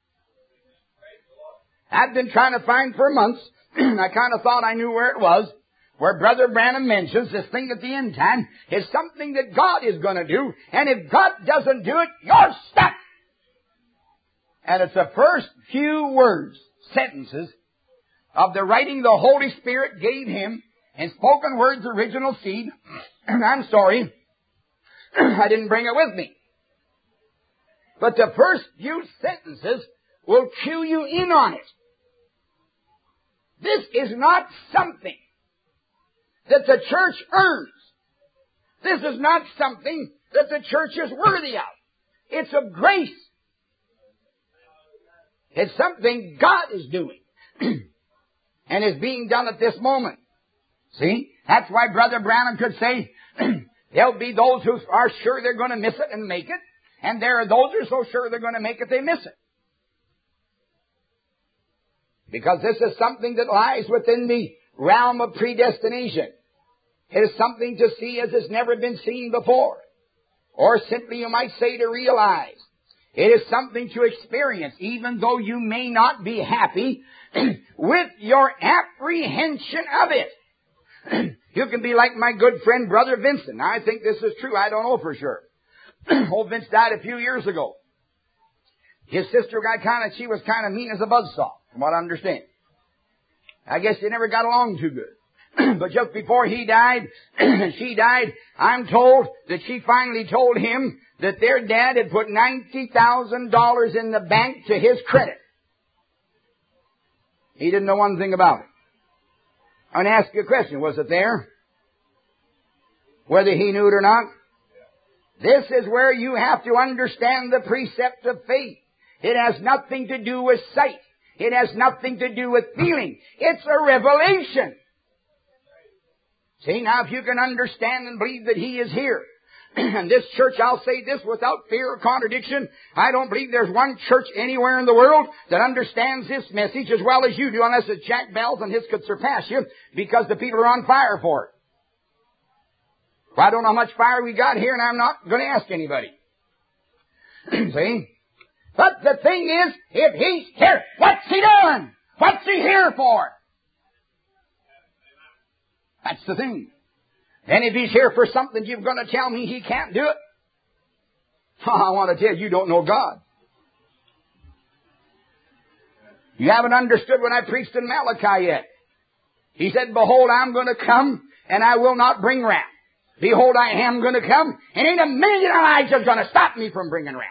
I've been trying to find for months, I kind of thought I knew where it was, where Brother Branham mentions this thing at the end time is something that God is going to do, and if God doesn't do it, you're stuck. And it's the first few words, sentences, of the writing the Holy Spirit gave him, and spoken words, original seed. I'm sorry, I didn't bring it with me. But the first few sentences will cue you in on it. This is not something that the church earns. This is not something that the church is worthy of. It's of grace. It's something God is doing and is being done at this moment. See? That's why Brother Branham could say, there'll be those who are sure they're going to miss it and make it, and there are those who are so sure they're going to make it they miss it. Because this is something that lies within the realm of predestination. It is something to see as has never been seen before. Or simply you might say to realize. It is something to experience, even though you may not be happy with your apprehension of it. You can be like my good friend Brother Vincent. Now, I think this is true. I don't know for sure. Old Vince died a few years ago. His sister she was kind of mean as a buzzsaw, from what I understand. I guess they never got along too good. But just before he died, she died, I'm told that she finally told him that their dad had put $90,000 in the bank to his credit. He didn't know one thing about it. I'm going to ask you a question. Was it there? Whether he knew it or not? This is where you have to understand the precept of faith. It has nothing to do with sight. It has nothing to do with feeling. It's a revelation. See, now if you can understand and believe that He is here, and this church, I'll say this without fear or contradiction, I don't believe there's one church anywhere in the world that understands this message as well as you do, unless it's Jack Bell's and his could surpass you, because the people are on fire for it. Well, I don't know how much fire we got here, and I'm not going to ask anybody. See? But the thing is, if He's here, what's He doing? What's He here for? That's the thing. And if He's here for something, you're going to tell me He can't do it? I want to tell you, you don't know God. You haven't understood what I preached in Malachi yet. He said, behold, I'm going to come, and I will not bring wrath. Behold, I am going to come, and ain't a million Elijah's going to stop me from bringing wrath.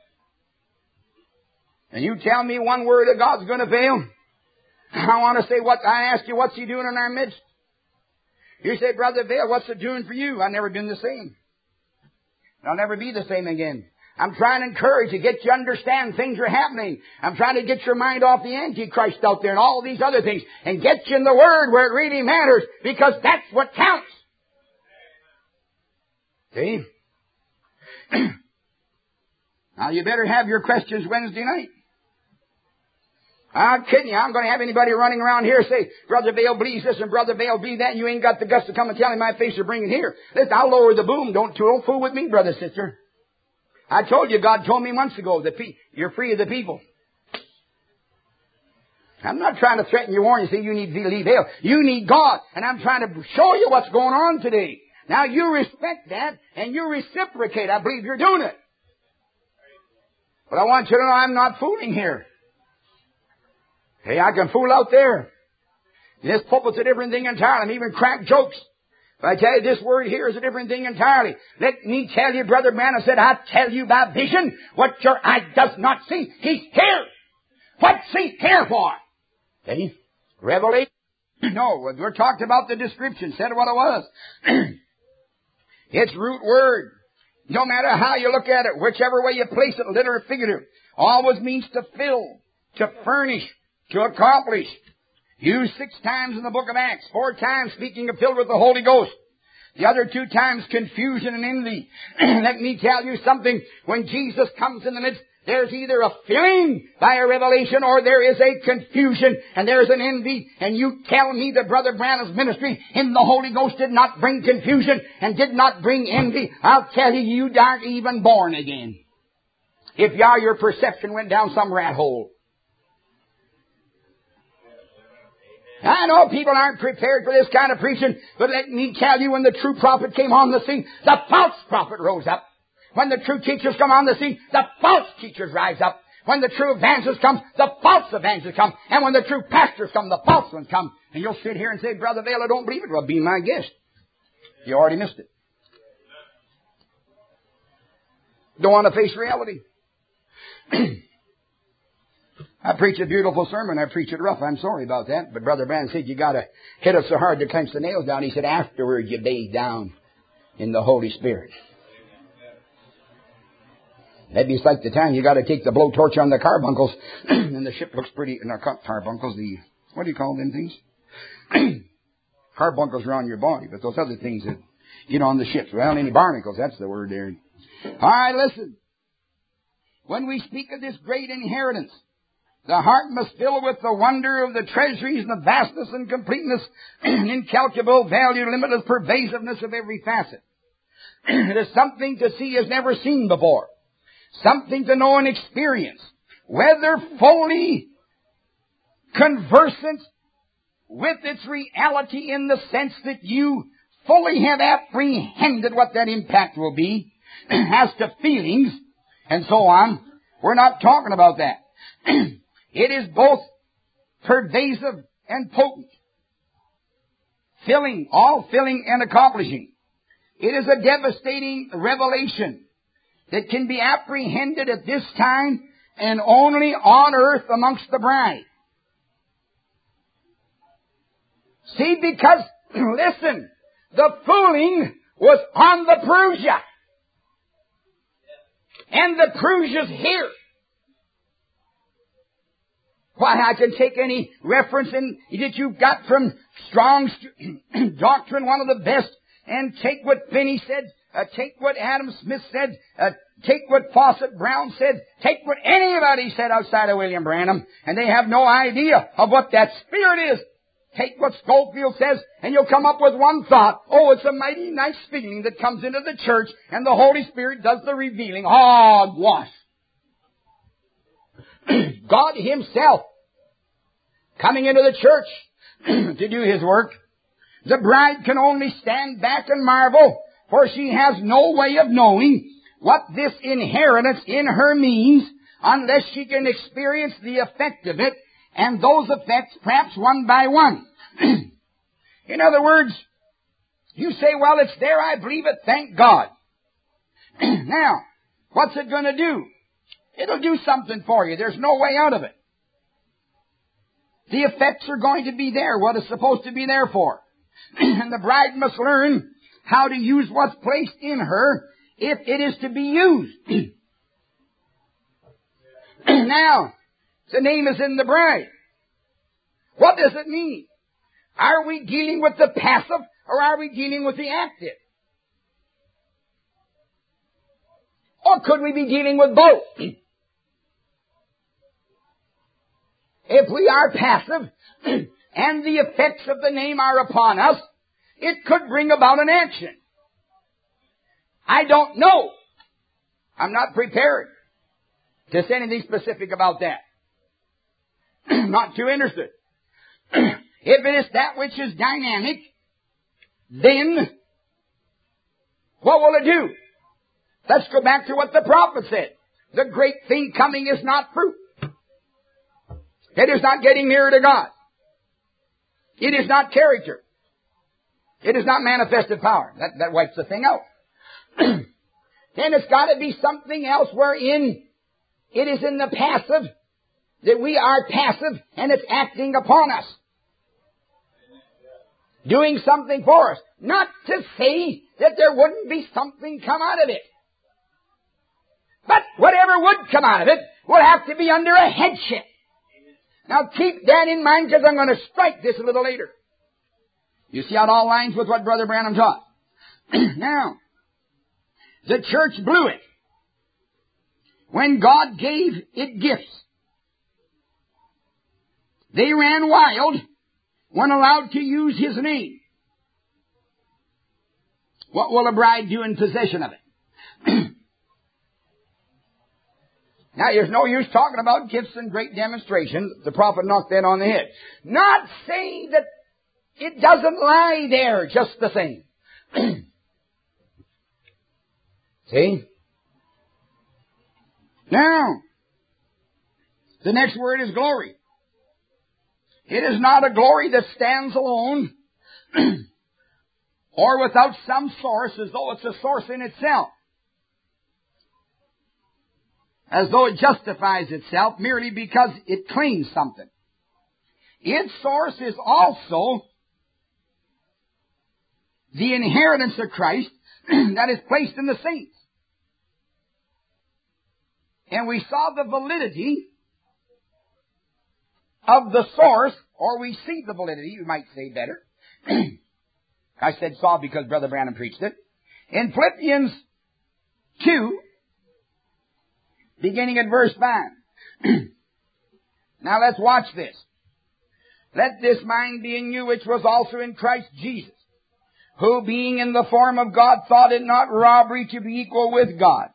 And you tell me one word of God's going to fail? I want to say I ask you, what's He doing in our midst? You say, Brother Vail, what's it doing for you? I've never been the same. I'll never be the same again. I'm trying to encourage you, get you to understand things are happening. I'm trying to get your mind off the Antichrist out there and all these other things and get you in the Word where it really matters, because that's what counts. See? Now you better have your questions Wednesday night. I'm kidding you. I'm going to have anybody running around here say, Brother Vail believes this and Brother Vail believes that, and you ain't got the guts to come and tell him my face or bring it here. Listen, I'll lower the boom. Don't fool with me, brother, sister. I told you, God told me months ago that you're free of the people. I'm not trying to threaten you, warn you, say you need to leave hell. You need God, and I'm trying to show you what's going on today. Now you respect that, and you reciprocate. I believe you're doing it. But I want you to know I'm not fooling here. Hey, I can fool out there. This pulpit's a different thing entirely. I'm even crack jokes. But I tell you, this word here is a different thing entirely. Let me tell you, Brother Branham said, I tell you by vision what your eye does not see. He's here. What's he here for? See? Revelation. No, we're talking about the description. Said what it was. It's root word. No matter how you look at it, whichever way you place it, literal or figurative, always means to fill, to furnish, to accomplish. Used 6 times in the book of Acts, 4 times speaking of filled with the Holy Ghost. The other 2 times confusion and envy. Let me tell you something. When Jesus comes in the midst, there's either a filling by a revelation or there is a confusion and there's an envy. And you tell me that Brother Branham's ministry in the Holy Ghost did not bring confusion and did not bring envy. I'll tell you, you aren't even born again. If you are, your perception went down some rat hole. I know people aren't prepared for this kind of preaching, but let me tell you, when the true prophet came on the scene, the false prophet rose up. When the true teachers come on the scene, the false teachers rise up. When the true evangelist comes, the false evangelist come. And when the true pastors come, the false ones come. And you'll sit here and say, Brother Vail, I don't believe it. Well, be my guest. You already missed it. Don't want to face reality. I preach a beautiful sermon. I preach it rough. I'm sorry about that. But Brother Branham said, you got to hit us so hard to clench the nails down. He said, afterwards you bathe down in the Holy Spirit. Maybe it's like the time you got to take the blowtorch on the carbuncles, and the ship looks pretty. Not carbuncles. What do you call them things? Carbuncles are on your body, but those other things that get on the ships. Well, any barnacles. That's the word there. All right, listen. When we speak of this great inheritance, the heart must fill with the wonder of the treasuries and the vastness and completeness and incalculable value, limitless pervasiveness of every facet. It is something to see as never seen before. Something to know and experience. Whether fully conversant with its reality in the sense that you fully have apprehended what that impact will be as to feelings and so on. We're not talking about that. It is both pervasive and potent. All filling and accomplishing. It is a devastating revelation that can be apprehended at this time and only on earth amongst the bride. See, because, listen, the fooling was on the Perusia. And the Perusia's here. Why, I can take any reference that you've got from Strong's Doctrine, one of the best, and take what Finney said, take what Adam Smith said, take what Fawcett Brown said, take what anybody said outside of William Branham, and they have no idea of what that spirit is. Take what Schofield says, and you'll come up with one thought. Oh, it's a mighty nice feeling that comes into the church, and the Holy Spirit does the revealing. Hogwash. God Himself coming into the church to do His work. The bride can only stand back and marvel, for she has no way of knowing what this inheritance in her means unless she can experience the effect of it, and those effects perhaps one by one. In other words, you say, well, it's there, I believe it, thank God. Now, what's it going to do? It'll do something for you. There's no way out of it. The effects are going to be there, what it's supposed to be there for. And the bride must learn how to use what's placed in her if it is to be used. Now, the name is in the bride. What does it mean? Are we dealing with the passive or are we dealing with the active? Or could we be dealing with both? if we are passive and the effects of the name are upon us, it could bring about an action. I don't know. I'm not prepared to say anything specific about that. Not too interested. If it is that which is dynamic, then what will it do? Let's go back to what the prophet said. The great thing coming is not fruit. It is not getting nearer to God. It is not character. It is not manifested power. That wipes the thing out. Then it's got to be something else wherein it is in the passive, that we are passive and it's acting upon us. Doing something for us. Not to say that there wouldn't be something come out of it. But whatever would come out of it will have to be under a headship. Now keep that in mind, because I'm going to strike this a little later. You see how it all lines with what Brother Branham taught. Now, the church blew it when God gave it gifts. They ran wild when allowed to use His name. What will a bride do in possession of it? Now, there's no use talking about gifts and great demonstrations. The prophet knocked that on the head. Not saying that it doesn't lie there just the same. See? Now, the next word is glory. It is not a glory that stands alone or without some source, as though it's a source in itself. As though it justifies itself merely because it claims something. Its source is also the inheritance of Christ that is placed in the saints. And we saw the validity of the source, or we see the validity, you might say better. I said saw because Brother Branham preached it. In Philippians 2, beginning at verse 5. Now let's watch this. Let this mind be in you which was also in Christ Jesus, who being in the form of God thought it not robbery to be equal with God,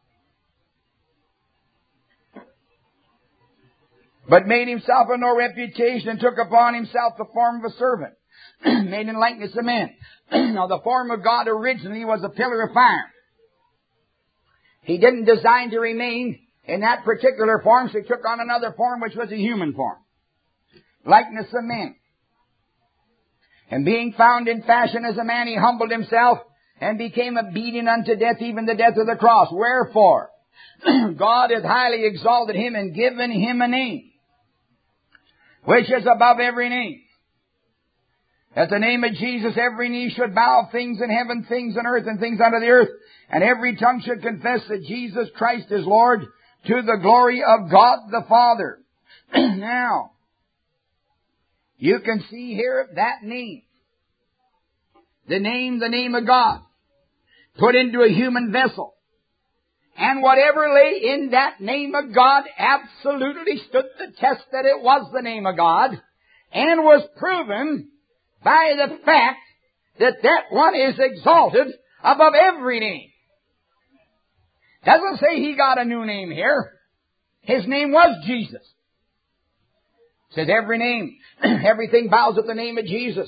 but made himself of no reputation, and took upon himself the form of a servant, made in likeness of men. Now the form of God originally was a pillar of fire. He didn't design to remain in that particular form, so he took on another form, which was a human form. Likeness of men. And being found in fashion as a man, he humbled himself and became obedient unto death, even the death of the cross. Wherefore, God hath highly exalted him and given him a name, which is above every name. At the name of Jesus, every knee should bow, things in heaven, things on earth, and things under the earth, and every tongue should confess that Jesus Christ is Lord, to the glory of God the Father. Now, you can see here that name. The name of God, put into a human vessel. And whatever lay in that name of God absolutely stood the test that it was the name of God, and was proven by the fact that that one is exalted above every name. Doesn't say he got a new name here. His name was Jesus. It says every name, everything bows at the name of Jesus.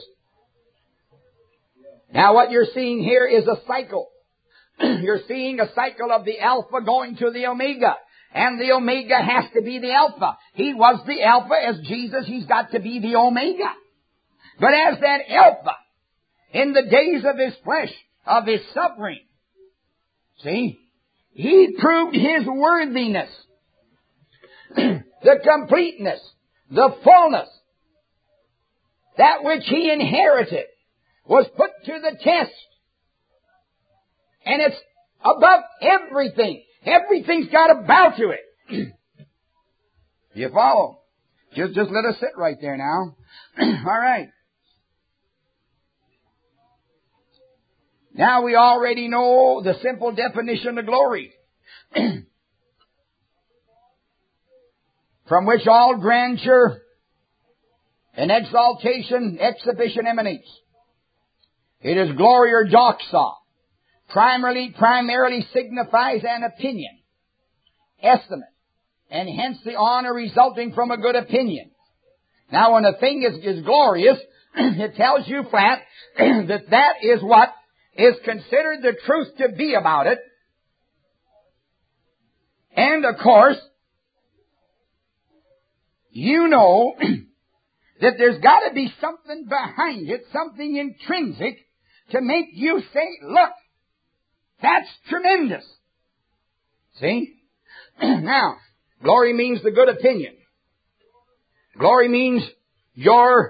Now what you're seeing here is a cycle. You're seeing a cycle of the Alpha going to the Omega. And the Omega has to be the Alpha. He was the Alpha as Jesus. He's got to be the Omega. But as that Alpha, in the days of His flesh, of His suffering, see, He proved His worthiness, the completeness, the fullness, that which He inherited was put to the test. And it's above everything. Everything's got a bow to it. You follow? Just let us sit right there now. All right. Now we already know the simple definition of glory, from which all grandeur An exaltation, exhibition emanates. It is glory or doxa. Primarily signifies an opinion, estimate, and hence the honor resulting from a good opinion. Now when a thing is glorious, it tells you flat that is what is considered the truth to be about it. And of course, you know that there's got to be something behind it, something intrinsic to make you say, look, that's tremendous. See? Now, glory means the good opinion. Glory means your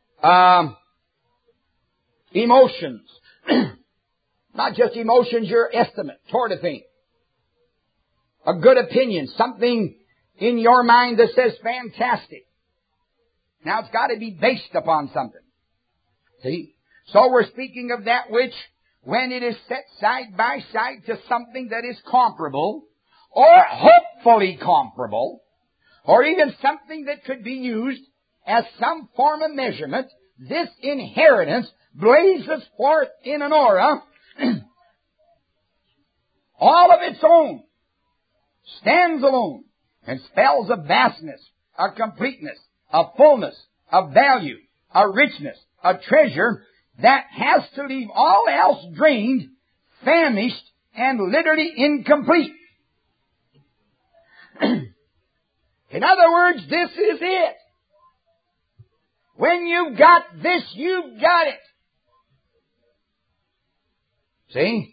emotions. Not just emotions, your estimate, sort of thing. A good opinion, something in your mind that says fantastic. Now it's got to be based upon something. See? So we're speaking of that which, when it is set side by side to something that is comparable, or hopefully comparable, or even something that could be used as some form of measurement, this inheritance blazes forth in an aura, all of its own, stands alone, and spells a vastness, a completeness, a fullness, a value, a richness, a treasure that has to leave all else drained, famished, and literally incomplete. In other words, this is it. When you've got this, you've got it. See?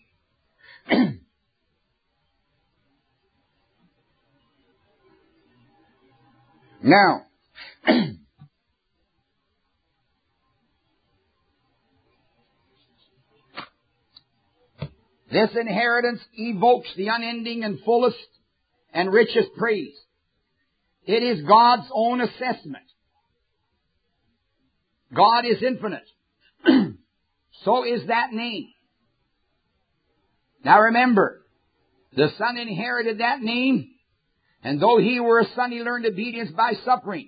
Now, this inheritance evokes the unending and fullest and richest praise. It is God's own assessment. God is infinite. So is that name. Now remember, the Son inherited that name, and though He were a Son, He learned obedience by suffering.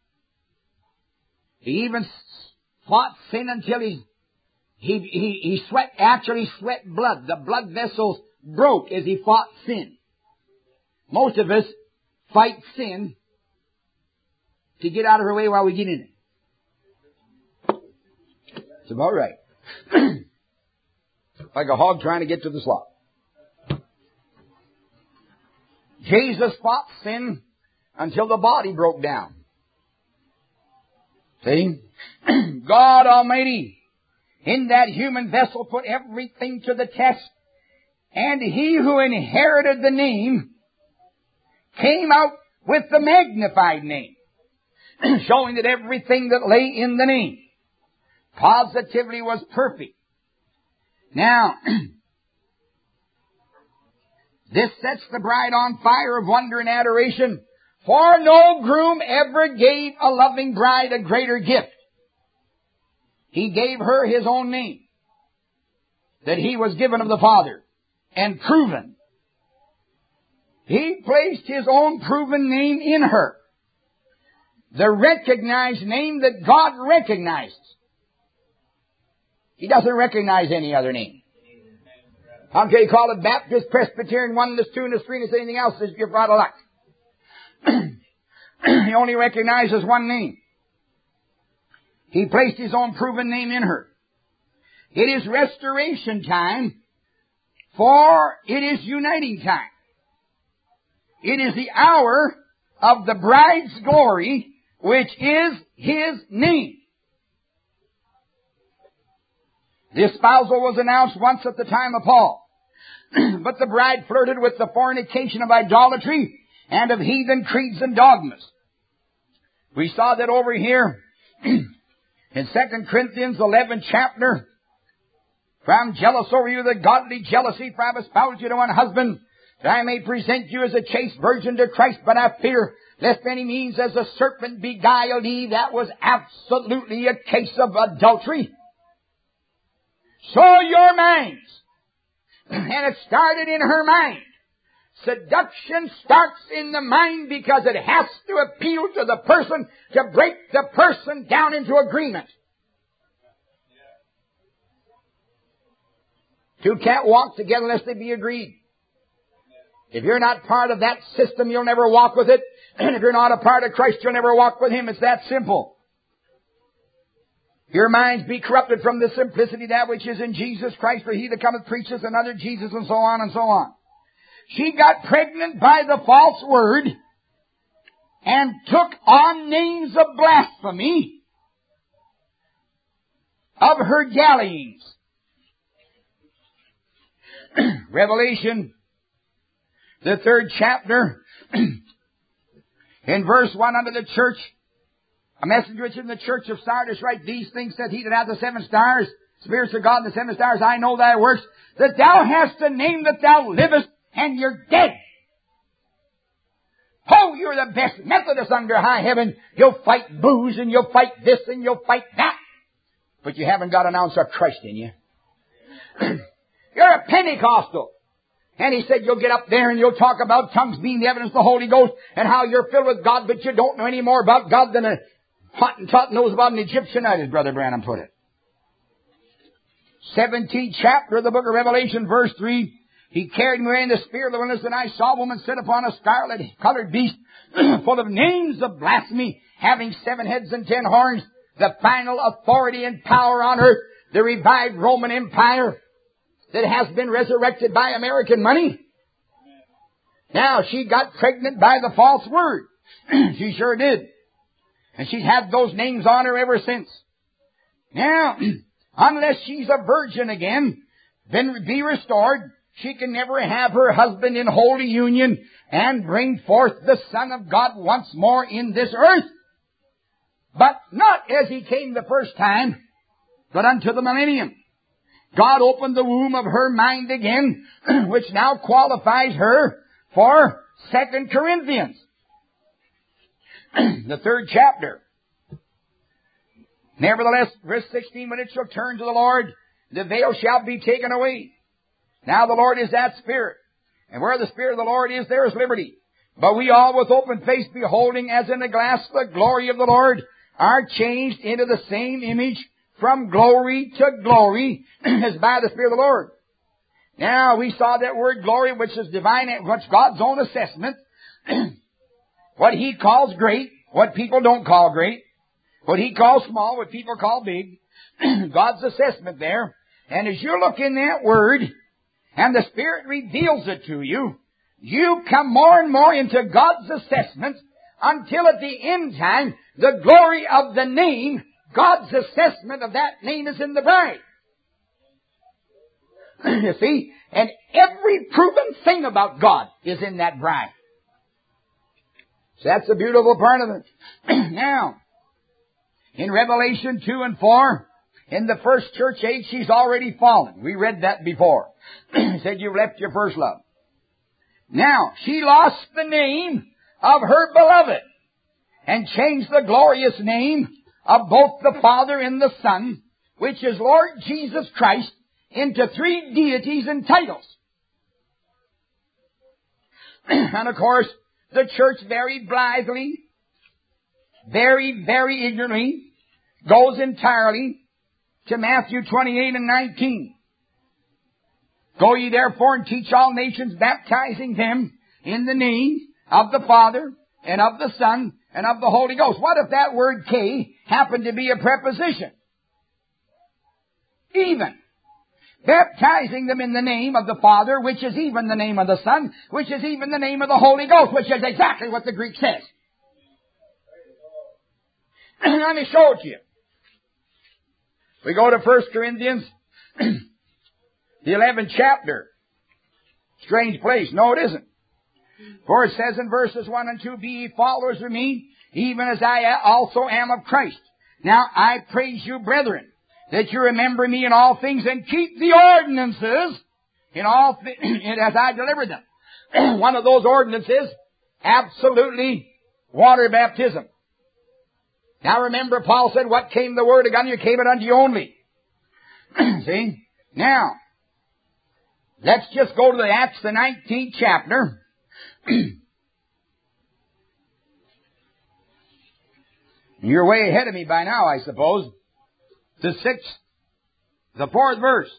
He even fought sin until he sweat blood. The blood vessels broke as He fought sin. Most of us fight sin to get out of her way while we get in it. It's about right. Like a hog trying to get to the slop. Jesus fought sin until the body broke down. See? God Almighty in that human vessel put everything to the test, and He who inherited the name came out with the magnified name, showing that everything that lay in the name positively was perfect. Now, this sets the bride on fire of wonder and adoration, for no groom ever gave a loving bride a greater gift. He gave her His own name, that He was given of the Father, and proven. He placed His own proven name in her, the recognized name that God recognizes. He doesn't recognize any other name. How can you call it Baptist, Presbyterian, Oneness, Two-ness, Threeness, anything else is you're out of luck. He only recognizes one name. He placed His own proven name in her. It is restoration time, for it is uniting time. It is the hour of the bride's glory, which is His name. The espousal was announced once at the time of Paul. But the bride flirted with the fornication of idolatry and of heathen creeds and dogmas. We saw that over here in 2 Corinthians 11 chapter. For I am jealous over you, the godly jealousy, for I have espoused you to one husband, that I may present you as a chaste virgin to Christ, but I fear lest any means as the serpent beguiled Eve. That was absolutely a case of adultery. So your minds, and it started in her mind, Seduction starts in the mind because it has to appeal to the person to break the person down into agreement. Two can't walk together unless they be agreed. If you're not part of that system, you'll never walk with it. And if you're not a part of Christ, you'll never walk with Him. It's that simple. Your minds be corrupted from the simplicity of that which is in Jesus Christ, for He that cometh preacheth another Jesus, and so on and so on. She got pregnant by the false word and took on names of blasphemy of her Galileans. Revelation, the 3rd chapter, in verse 1, unto the church, a messenger which is in the church of Sardis write, these things said he that hath the 7 stars, spirits of God and the 7 stars, I know thy works, that thou hast a name that thou livest, and you're dead. Oh, you're the best Methodist under high heaven. You'll fight booze, and you'll fight this, and you'll fight that. But you haven't got an ounce of Christ in you. You're a Pentecostal. And he said you'll get up there and you'll talk about tongues being the evidence of the Holy Ghost and how you're filled with God, but you don't know any more about God than a Hottentot knows about an Egyptianite, as Brother Branham put it. 17th chapter of the book of Revelation, verse 3. He carried me away in the spirit of the wilderness, and I saw a woman sit upon a scarlet-colored beast, full of names of blasphemy, having 7 heads and 10 horns, the final authority and power on earth, the revived Roman Empire that has been resurrected by American money. Now, she got pregnant by the false word. She sure did. And she's had those names on her ever since. Now, unless she's a virgin again, then be restored, she can never have her husband in holy union and bring forth the Son of God once more in this earth. But not as He came the first time, but unto the millennium. God opened the womb of her mind again, which now qualifies her for 2 Corinthians, the 3rd chapter. Nevertheless, verse 16, when it shall turn to the Lord, the veil shall be taken away. Now the Lord is that Spirit, and where the Spirit of the Lord is, there is liberty. But we all with open face beholding as in a glass the glory of the Lord are changed into the same image from glory to glory as by the Spirit of the Lord. Now we saw that word glory, which is divine, which God's own assessment. What He calls great, what people don't call great. What He calls small, what people call big. God's assessment there. And as you look in that word, and the Spirit reveals it to you, you come more and more into God's assessment until at the end time, the glory of the name, God's assessment of that name is in the bride. You see? And every proven thing about God is in that bride. So that's the beautiful part of it. Now, in Revelation 2 and 4, in the first church age, she's already fallen. We read that before. It said you've left your first love. Now, she lost the name of her beloved and changed the glorious name of both the Father and the Son, which is Lord Jesus Christ, into 3 deities and titles. And of course, the church very blithely, very, very ignorantly, goes entirely to Matthew 28 and 19. Go ye therefore and teach all nations, baptizing them in the name of the Father and of the Son and of the Holy Ghost. What if that word K happened to be a preposition? Even. Baptizing them in the name of the Father, which is even the name of the Son, which is even the name of the Holy Ghost, which is exactly what the Greek says. Let me show it to you. We go to 1 Corinthians, the 11th chapter. Strange place. No, it isn't. For it says in verses 1 and 2, Be ye followers of me, even as I also am of Christ. Now I praise you, brethren, that you remember me in all things and keep the ordinances in all as I delivered them. One of those ordinances, absolutely water baptism. Now remember, Paul said, what came the word of God? You came it unto you only. See? Now, let's just go to the Acts, the 19th chapter. You're way ahead of me by now, I suppose. The 4th verse.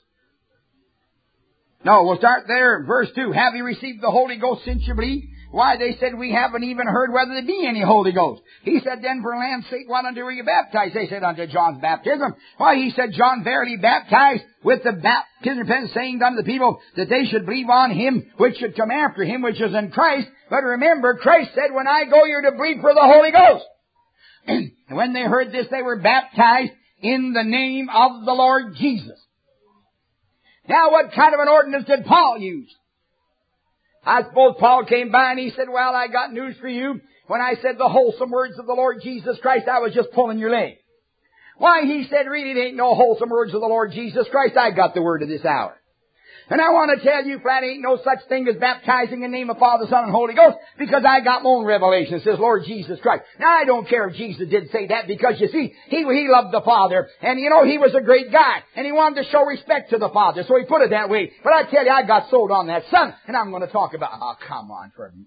No, we'll start there. Verse 2. Have you received the Holy Ghost since you believe? Why, they said, we haven't even heard whether there be any Holy Ghost. He said, then for land's sake, why don't you baptize? They said, unto John's baptism. Why, he said, John verily baptized with the baptism of repentance, saying unto the people that they should believe on him which should come after him, which is in Christ. But remember, Christ said, when I go, you're to believe for the Holy Ghost. And when they heard this, they were baptized in the name of the Lord Jesus. Now, what kind of an ordinance did Paul use? I suppose Paul came by and he said, well, I got news for you. When I said the wholesome words of the Lord Jesus Christ, I was just pulling your leg. Why, he said, really, it ain't no wholesome words of the Lord Jesus Christ. I got the word of this hour. And I want to tell you, flat, ain't no such thing as baptizing in the name of Father, Son, and Holy Ghost, because I got my own revelation. It says, Lord Jesus Christ. Now, I don't care if Jesus did say that, because you see, he loved the Father, and you know, he was a great guy, and he wanted to show respect to the Father, so he put it that way. But I tell you, I got sold on that Son, and I'm going to talk about, oh, come on, Fred.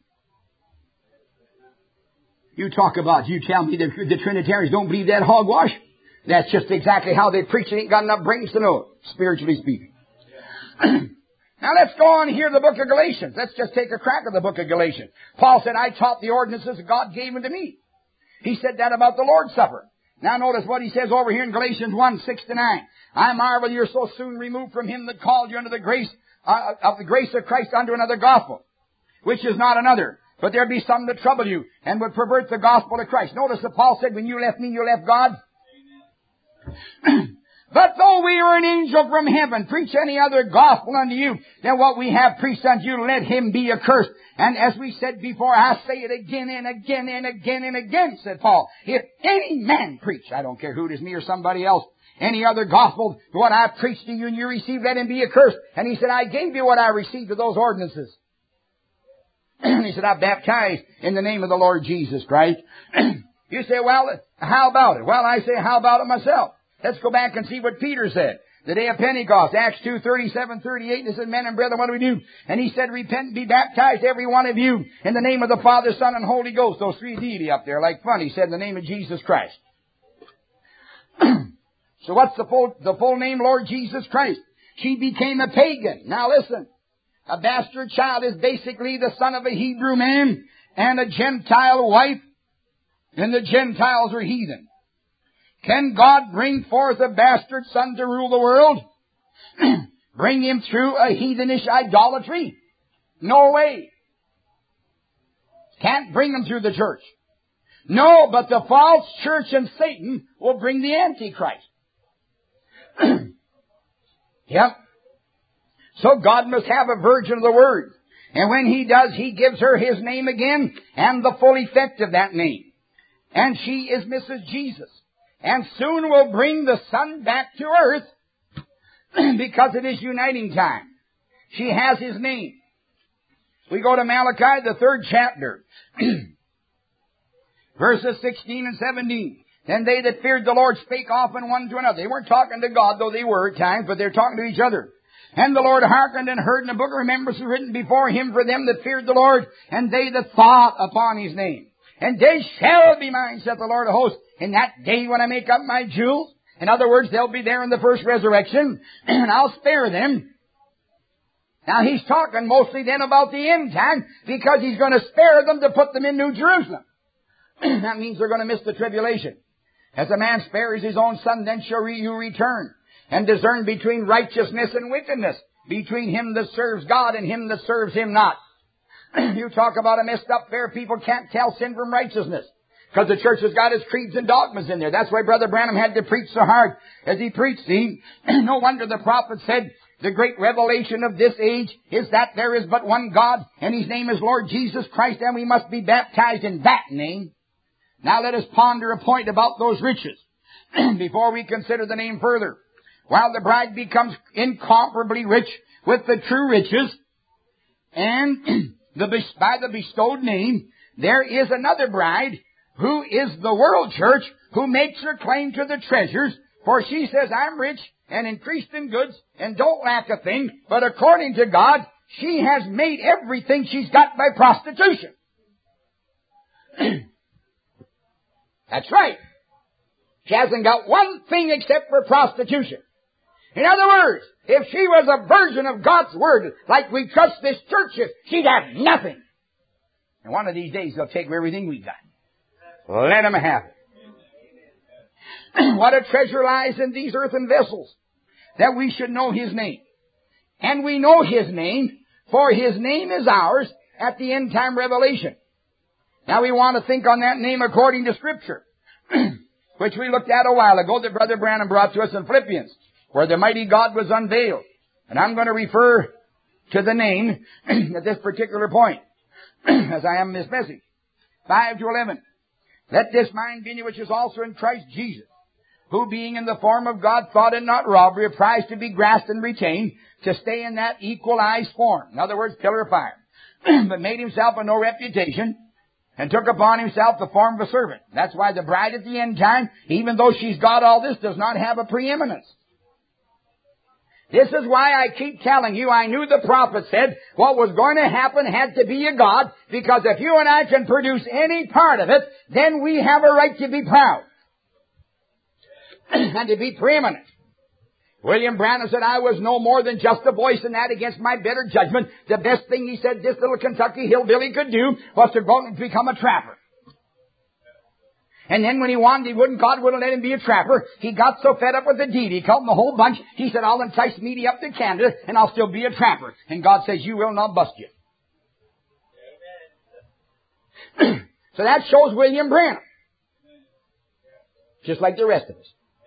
You tell me the Trinitarians don't believe that hogwash? That's just exactly how they preach. It ain't got enough brains to know it, spiritually speaking. Now let's go on here to the book of Galatians. Let's just take a crack at the book of Galatians. Paul said, I taught the ordinances that God gave unto me. He said that about the Lord's Supper. Now notice what he says over here in Galatians 1, 6-9. I marvel you're so soon removed from him that called you under the grace of the grace of Christ unto another gospel, which is not another. But there be some that trouble you and would pervert the gospel of Christ. Notice that Paul said, when you left me, you left God. But though we were an angel from heaven, preach any other gospel unto you than what we have preached unto you, let him be accursed. And as we said before, I say it again and again and again and again, said Paul. If any man preach, I don't care who it is, me or somebody else, any other gospel, what I preached to you and you received, let him be accursed. And he said, I gave you what I received of those ordinances. He said, I baptized in the name of the Lord Jesus Christ. You say, well, how about it? Well, I say, how about it myself? Let's go back and see what Peter said. The day of Pentecost, Acts 2, 37, 38, and he said, men and brethren, what do we do? And he said, repent and be baptized, every one of you, in the name of the Father, Son, and Holy Ghost. Those three deity up there, like fun. He said, in the name of Jesus Christ. So what's the full name, Lord Jesus Christ? She became a pagan. Now listen, a bastard child is basically the son of a Hebrew man and a Gentile wife, and the Gentiles are heathen. Can God bring forth a bastard son to rule the world? Bring him through a heathenish idolatry? No way. Can't bring him through the church. No, but the false church and Satan will bring the Antichrist. Yep. So God must have a virgin of the Word. And when He does, He gives her His name again and the full effect of that name. And she is Mrs. Jesus. And soon will bring the Son back to earth because it is uniting time. She has His name. We go to Malachi, the 3rd chapter, verses 16 and 17. Then they that feared the Lord spake often one to another. They weren't talking to God, though they were at times, but they're talking to each other. And the Lord hearkened and heard in the book of remembrance written before Him for them that feared the Lord, and they that thought upon His name. And they shall be mine, saith the Lord of hosts, in that day when I make up my jewels. In other words, they'll be there in the first resurrection, and I'll spare them. Now He's talking mostly then about the end time, because He's going to spare them to put them in New Jerusalem. That means they're going to miss the tribulation. As a man spares his own son, then shall you return, and discern between righteousness and wickedness, between him that serves God and him that serves Him not. You talk about a messed up fair people can't tell sin from righteousness, because the church has got its creeds and dogmas in there. That's why Brother Branham had to preach so hard as he preached. See, no wonder the prophet said, the great revelation of this age is that there is but one God, and His name is Lord Jesus Christ, and we must be baptized in that name. Now let us ponder a point about those riches before we consider the name further. While the bride becomes incomparably rich with the true riches, and by the bestowed name, there is another bride who is the world church, who makes her claim to the treasures, for she says, I'm rich and increased in goods and don't lack a thing, but according to God, She has made everything she's got by prostitution. That's right. She hasn't got one thing except for prostitution. In other words, if she was a version of God's Word, like we trust this church is, she'd have nothing. And one of these days they'll take everything we've got. Let them have it. What a treasure lies in these earthen vessels, that we should know His name. And we know His name, for His name is ours at the end time revelation. Now we want to think on that name according to Scripture, which we looked at a while ago that Brother Branham brought to us in Philippians, where the mighty God was unveiled. And I'm going to refer to the name at this particular point, as I am in this message. 5 to 11. Let this mind be in you which is also in Christ Jesus, who being in the form of God thought it not robbery, a prize to be grasped and retained, to stay in that equalized form. In other words, pillar of fire. But made himself of no reputation, and took upon himself the form of a servant. That's why the bride at the end time, even though she's got all this, does not have a preeminence. This is why I keep telling you, I knew the prophet said what was going to happen had to be a God, because if you and I can produce any part of it, then we have a right to be proud and to be preeminent. William Branham said, I was no more than just a voice in that against my better judgment. The best thing, he said, this little Kentucky hillbilly could do was to go and become a trapper. And then when he wanted, God wouldn't let him be a trapper. He got so fed up with the deed cult and the whole bunch, he said, I'll entice Meady up to Canada and I'll still be a trapper. And God says, you will not bust you. So that shows William Branham. Just like the rest of us.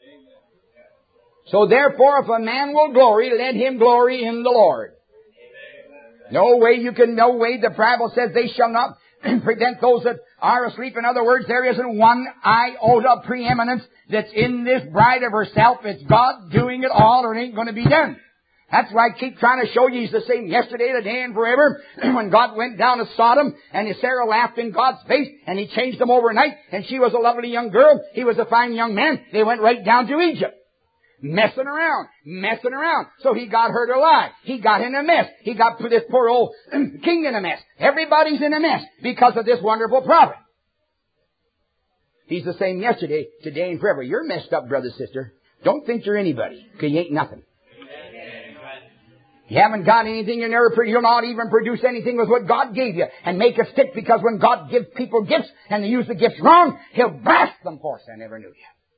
So therefore, if a man will glory, let him glory in the Lord. No way, the Bible says they shall not prevent those that are asleep. In other words, there isn't one iota of preeminence that's in this bride of herself. It's God doing it all, or it ain't going to be done. That's why I keep trying to show you He's the same yesterday, today, and forever. When God went down to Sodom, and Sarah laughed in God's face, and He changed them overnight, and she was a lovely young girl, he was a fine young man, they went right down to Egypt. Messing around. So He got her to lie. He got in a mess. He got this poor old king in a mess. Everybody's in a mess because of this wonderful prophet. He's the same yesterday, today, and forever. You're messed up, brother, sister. Don't think you're anybody, because you ain't nothing. You haven't got anything, you'll not even produce anything with what God gave you and make it stick, because when God gives people gifts and they use the gifts wrong, He'll blast them for us. I never knew you.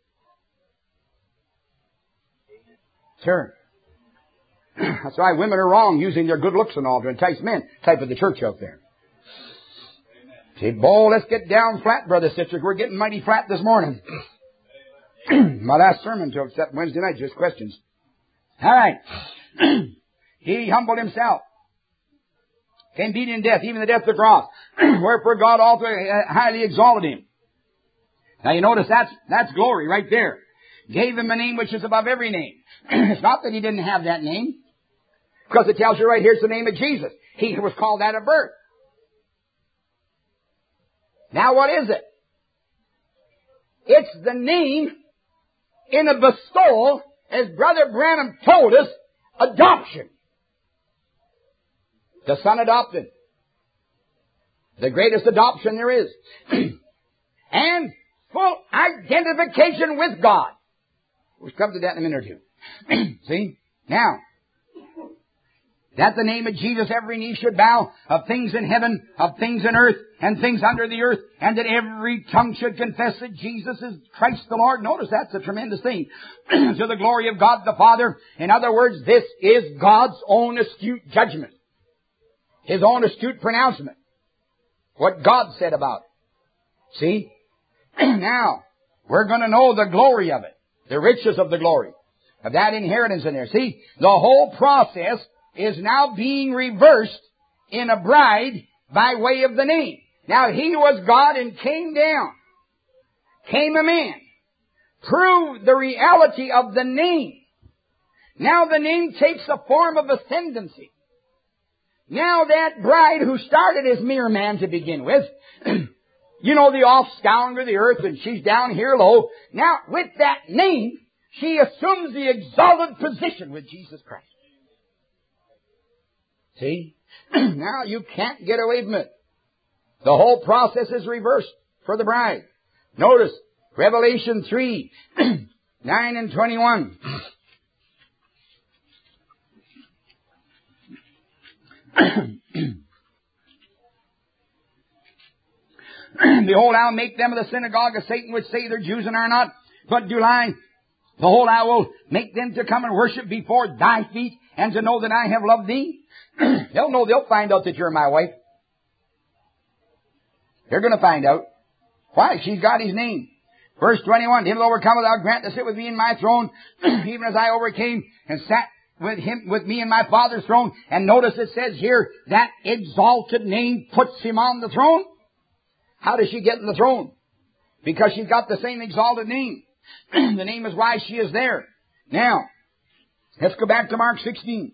Sure. That's why women are wrong, using their good looks and all to entice men, type of the church out there. Say, boy, let's get down flat, brothers, sisters. We're getting mighty flat this morning. My last sermon till except Wednesday night, just questions. All right. He humbled Himself. Came beaten in death, even the death of the cross. Wherefore God also highly exalted Him. Now you notice that's glory right there. Gave Him a name which is above every name. It's not that He didn't have that name, because it tells you right here it's the name of Jesus. He was called that at birth. Now what is it? It's the name in a bestowal, as Brother Branham told us, adoption. The Son adopted. The greatest adoption there is. And full identification with God. We'll come to that in a minute or two. See? Now, that the name of Jesus every knee should bow, of things in heaven, of things in earth, and things under the earth, and that every tongue should confess that Jesus is Christ the Lord. Notice that's a tremendous thing. To the glory of God the Father. In other words, this is God's own astute judgment. His own astute pronouncement. What God said about it. See? Now, we're going to know the glory of it. The riches of the glory. Of that inheritance in there. See? The whole process is now being reversed in a bride by way of the name. Now, He was God and came down. Came a man. Proved the reality of the name. Now the name takes a form of ascendancy. Now that bride who started as mere man to begin with, you know, the offscouring of the earth, and she's down here low. Now, with that name, she assumes the exalted position with Jesus Christ. See? Now you can't get away from it. The whole process is reversed for the bride. Notice, Revelation 3, 9 and 21. Behold, I'll make them of the synagogue of Satan, which say they're Jews and are not, but do lie. Behold, I will make them to come and worship before thy feet, and to know that I have loved thee. They'll find out that you're my wife. They're going to find out. Why? She's got his name. Verse 21, him that overcometh, I'll grant to sit with me in my throne, even as I overcame and sat with me in my Father's throne. And notice it says here, that exalted name puts him on the throne. How does she get in the throne? Because she's got the same exalted name. The name is why she is there. Now, let's go back to Mark 16.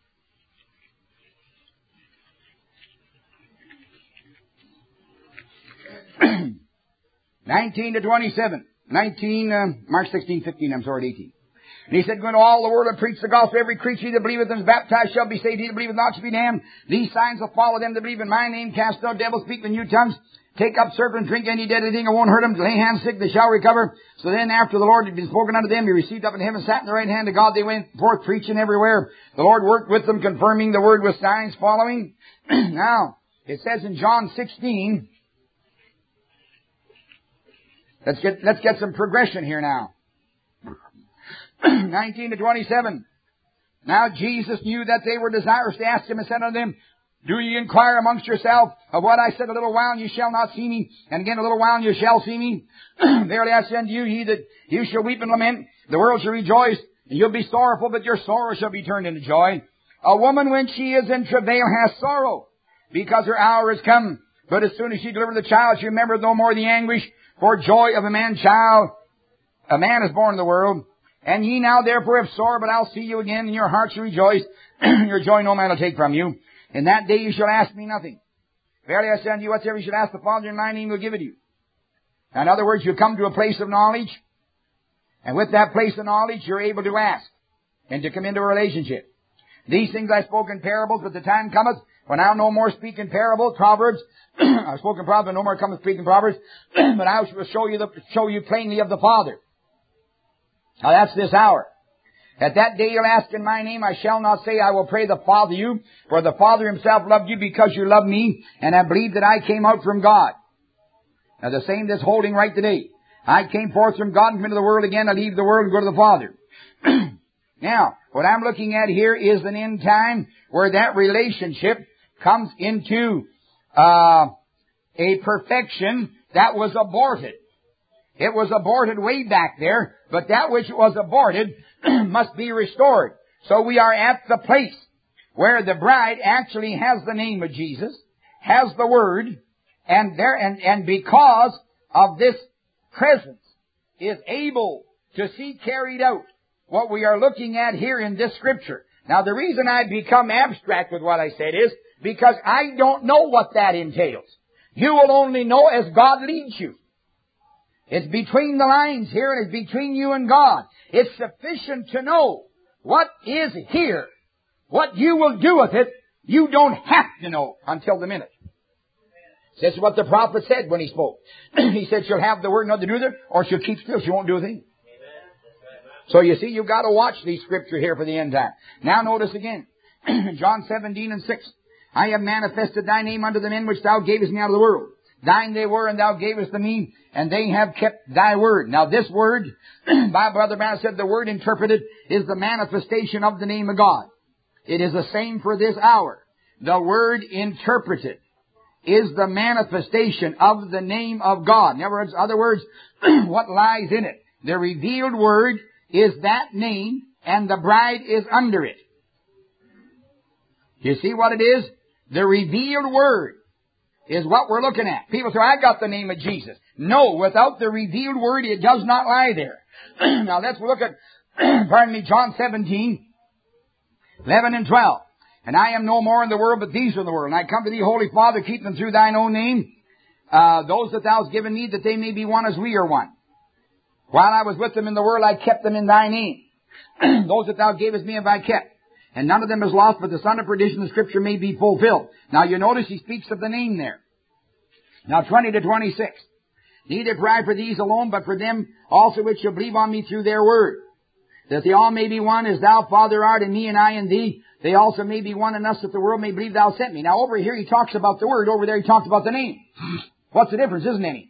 Mark 16, 15, 18. And he said, go into all the world and preach the gospel. Every creature that believeth and is baptized shall be saved. He that believeth not shall be damned. These signs will follow them that believe in my name. Cast out devils, speak with new tongues. Take up serpents, drink any deadly thing, it won't hurt them. Lay hands sick, they shall recover. So then after the Lord had been spoken unto them, he received up in heaven, sat in the right hand of God. They went forth preaching everywhere. The Lord worked with them, confirming the word with signs following. Now, it says in John 16, let's get some progression here now. 19 to 27. Now Jesus knew that they were desirous to ask him, and said unto them, do ye inquire amongst yourself of what I said? A little while and you shall not see me, and again a little while and you shall see me. Verily I say unto you, ye that you shall weep and lament, the world shall rejoice, and you'll be sorrowful, but your sorrow shall be turned into joy. A woman, when she is in travail, has sorrow, because her hour is come. But as soon as she delivered the child, she remembered no more the anguish for joy of a man-child. A man is born in the world. And ye now therefore have sorrow, but I'll see you again, and your heart shall rejoice. Your joy no man will take from you. In that day you shall ask me nothing. Verily I say unto you, whatsoever you should ask the Father in my name, will give it you. Now, in other words, you come to a place of knowledge, and with that place of knowledge, you're able to ask and to come into a relationship. These things I spoke in parables, but the time cometh when I'll no more speak in parables, Proverbs. I've spoken proverbs, but no more cometh speak in Proverbs. But I will show you plainly of the Father. Now that's this hour. At that day you'll ask in my name. I shall not say I will pray the Father you, for the Father himself loved you because you loved me, and have believed that I came out from God. Now the same that's holding right today. I came forth from God and come into the world again. I leave the world and go to the Father. Now, what I'm looking at here is an end time where that relationship comes into a perfection that was aborted. It was aborted way back there, but that which was aborted must be restored. So we are at the place where the bride actually has the name of Jesus, has the Word, and because of this presence is able to see carried out what we are looking at here in this Scripture. Now the reason I become abstract with what I said is because I don't know what that entails. You will only know as God leads you. It's between the lines here, and it's between you and God. It's sufficient to know what is here. What you will do with it, you don't have to know until the minute. That's what the prophet said when he spoke. He said she'll have the word, not to do with it, or she'll keep still. She won't do a thing. So you see, you've got to watch these scripture here for the end time. Now notice again, John 17 and 6. I have manifested thy name unto the men which thou gavest me out of the world. Thine they were, and thou gavest them me, and they have kept thy word. Now this word, by Brother Branham said, the word interpreted is the manifestation of the name of God. It is the same for this hour. The word interpreted is the manifestation of the name of God. In other words, what lies in it? The revealed word is that name, and the bride is under it. You see what it is? The revealed word is what we're looking at. People say, I got the name of Jesus. No, without the revealed word, it does not lie there. Now let's look at, John 17, 11 and 12. And I am no more in the world, but these are in the world. And I come to thee, Holy Father, keep them through thine own name. Those that thou hast given me, that they may be one as we are one. While I was with them in the world, I kept them in thy name. Those that thou gavest me have I kept. and none of them is lost, but the son of perdition, the scripture may be fulfilled. Now you notice he speaks of the name there. Now 20 to 26. Neither pray I for these alone, but for them also which shall believe on me through their word, that they all may be one, as thou, Father, art in me, and I in thee. They also may be one in us, that the world may believe thou sent me. Now over here he talks about the word. Over there he talks about the name. What's the difference? Isn't any?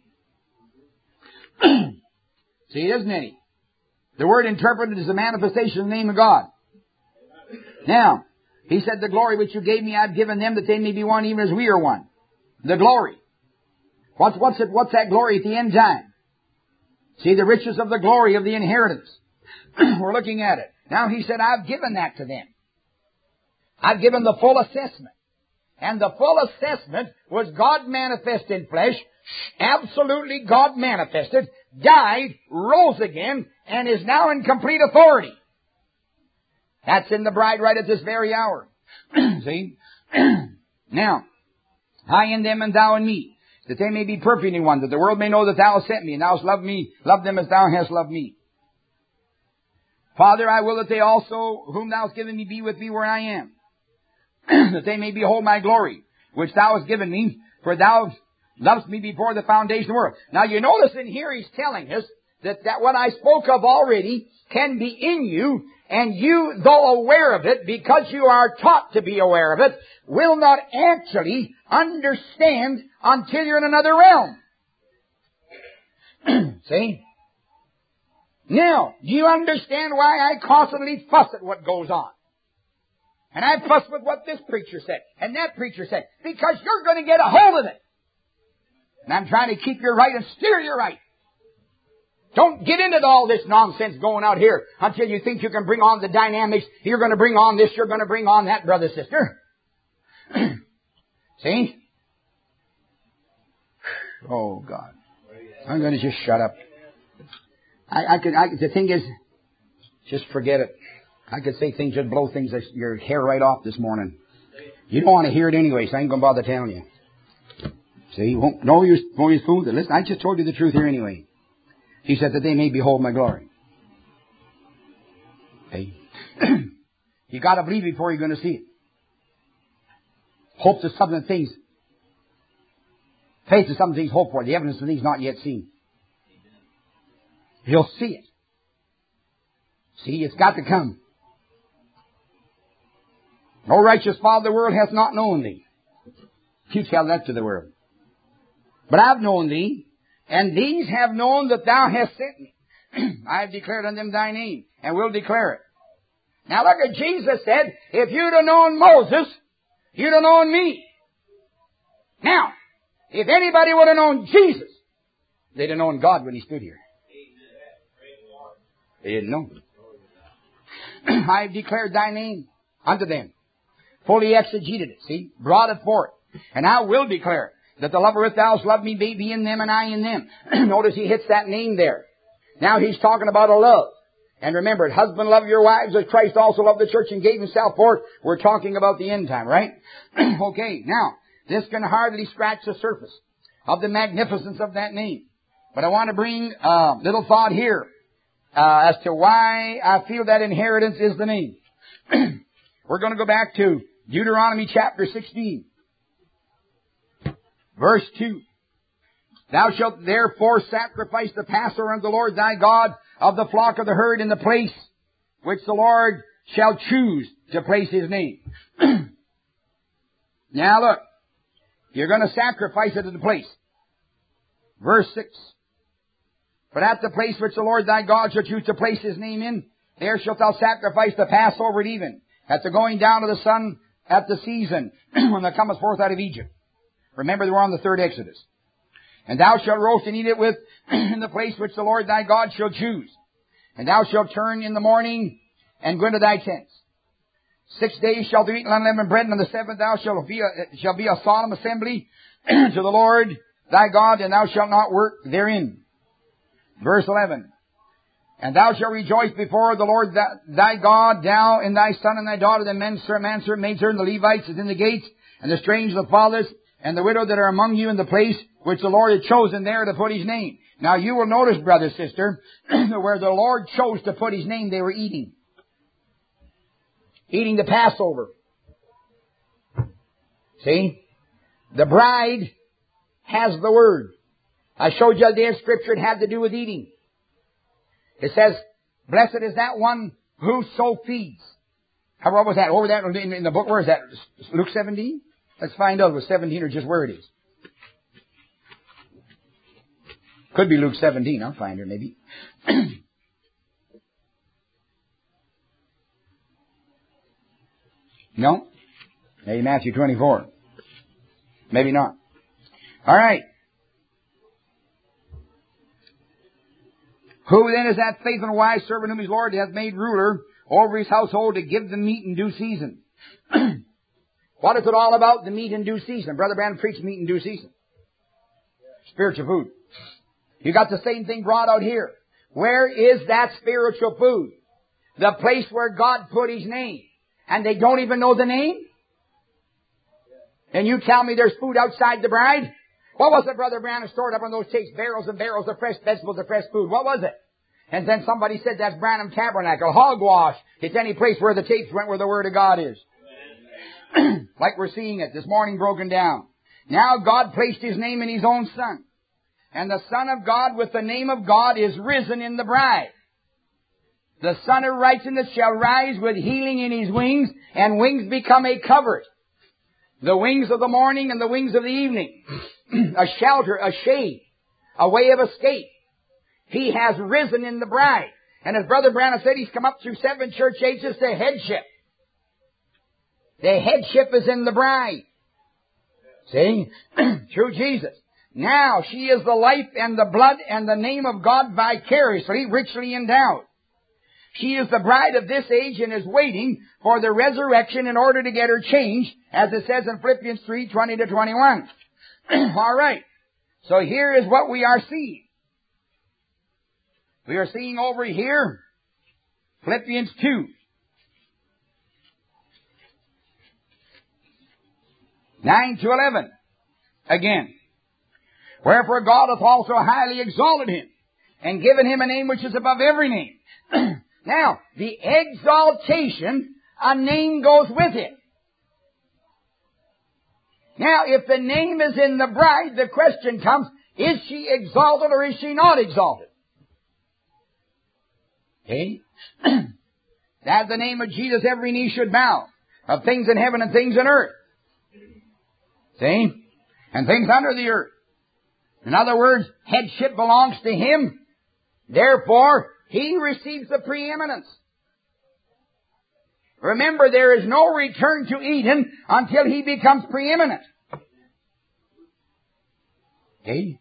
See, it isn't any. The word interpreted is a manifestation of the name of God. Now, he said, the glory which you gave me, I've given them, that they may be one, even as we are one. The glory. What's that glory at the end time? See, the riches of the glory of the inheritance. We're looking at it. Now he said, I've given that to them. I've given the full assessment. And the full assessment was God manifest in flesh, absolutely God manifested, died, rose again, and is now in complete authority. That's in the bride right at this very hour. See? Now, I in them and thou in me, that they may be perfect in one, that the world may know that thou hast sent me, and thou hast loved me, loved them as thou hast loved me. Father, I will that they also, whom thou hast given me, be with me where I am, that they may behold my glory, which thou hast given me, for thou lovest me before the foundation of the world. Now you notice in here he's telling us that what I spoke of already can be in you, and you, though aware of it, because you are taught to be aware of it, will not actually understand until you're in another realm. See? Now, do you understand why I constantly fuss at what goes on? And I fuss with what this preacher said, and that preacher said, because you're going to get a hold of it. And I'm trying to keep you right and steer you right. Don't get into all this nonsense going out here until you think you can bring on the dynamics. You're going to bring on this, you're going to bring on that, brother, sister. See? Oh, God. I'm going to just shut up. The thing is, just forget it. I could say things, just blow things, your hair right off this morning. You don't want to hear it anyway, so I ain't going to bother telling you. See, you won't know your food. Listen, I just told you the truth here anyway. He said that they may behold my glory. Okay. You got to believe before you're going to see it. Hope to some things. Faith is some things hoped for. The evidence of things not yet seen. You'll see it. See, it's got to come. No righteous father the world hath not known thee. You tell that to the world. But I've known thee, and these have known that thou hast sent me. I have declared unto them thy name, and will declare it. Now look at Jesus said, if you'd have known Moses, you'd have known me. Now, if anybody would have known Jesus, they'd have known God when he stood here. They didn't know. I have declared thy name unto them. Fully exegeted it, see? Brought it forth. And I will declare it, that the lover with thou hast loved me may be in them and I in them. Notice he hits that name there. Now he's talking about a love. And remember, husband, love your wives as Christ also loved the church and gave himself for it. We're talking about the end time, right? Okay, now, this can hardly scratch the surface of the magnificence of that name. But I want to bring a little thought here as to why I feel that inheritance is the name. We're going to go back to Deuteronomy chapter 16. Verse 2. Thou shalt therefore sacrifice the Passover unto the Lord thy God of the flock of the herd in the place which the Lord shall choose to place his name. Now look, you're going to sacrifice it at the place. Verse 6. But at the place which the Lord thy God shall choose to place his name in, there shalt thou sacrifice the Passover at even, at the going down of the sun at the season, when thou comest forth out of Egypt. Remember, they were on the third Exodus. And thou shalt roast and eat it with in the place which the Lord thy God shall choose. And thou shalt turn in the morning and go into thy tents. 6 days shalt thou eat unleavened bread, and on the seventh thou shall be a solemn assembly to the Lord thy God, and thou shalt not work therein. Verse 11. And thou shalt rejoice before the Lord thy God, thou and thy son and thy daughter, the manservant, maidservant, the Levites is in the gates, and the strangers, the fathers, and the widow that are among you in the place which the Lord had chosen there to put his name. Now you will notice, brother, sister, where the Lord chose to put his name, they were eating. eating the Passover. See? The bride has the Word. I showed you the day of Scripture it had to do with eating. It says, blessed is that one who so feeds. What was that? Over that in the book, where is that? Luke 17? Let's find out if it's 17 or just where it is. Could be Luke 17. I'll find it maybe. No? Maybe Matthew 24. Maybe not. All right. Who then is that faithful and wise servant whom his Lord hath made ruler over his household to give them meat in due season? What is it all about, the meat in due season? Brother Branham preached meat in due season. Spiritual food. You got the same thing brought out here. Where is that spiritual food? The place where God put His name. And they don't even know the name? And you tell me there's food outside the bride? What was it Brother Branham stored up on those tapes? Barrels and barrels of fresh vegetables and fresh food. What was it? And then somebody said that's Branham Tabernacle. Hogwash. It's any place where the tapes went where the Word of God is. Like we're seeing it this morning broken down. Now God placed His name in His own Son. And the Son of God with the name of God is risen in the bride. The Son of Righteousness shall rise with healing in His wings, and wings become a covert. The wings of the morning and the wings of the evening. A shelter, a shade, a way of escape. He has risen in the bride. And as Brother Branham said, He's come up through 7 church ages to headship. The headship is in the bride. See? Through Jesus. Now she is the life and the blood and the name of God vicariously, richly endowed. She is the bride of this age and is waiting for the resurrection in order to get her changed, as it says in Philippians 3:20-21. All right. So here is what we are seeing. We are seeing over here Philippians 2. 9-11. Again. Wherefore God hath also highly exalted Him, and given Him a name which is above every name. Now, the exaltation, a name goes with it. Now, if the name is in the bride, the question comes, is she exalted or is she not exalted? Okay? At the name of Jesus, every knee should bow, of things in heaven and things in earth. See? And things under the earth. In other words, headship belongs to Him. Therefore, He receives the preeminence. Remember, there is no return to Eden until He becomes preeminent. Okay?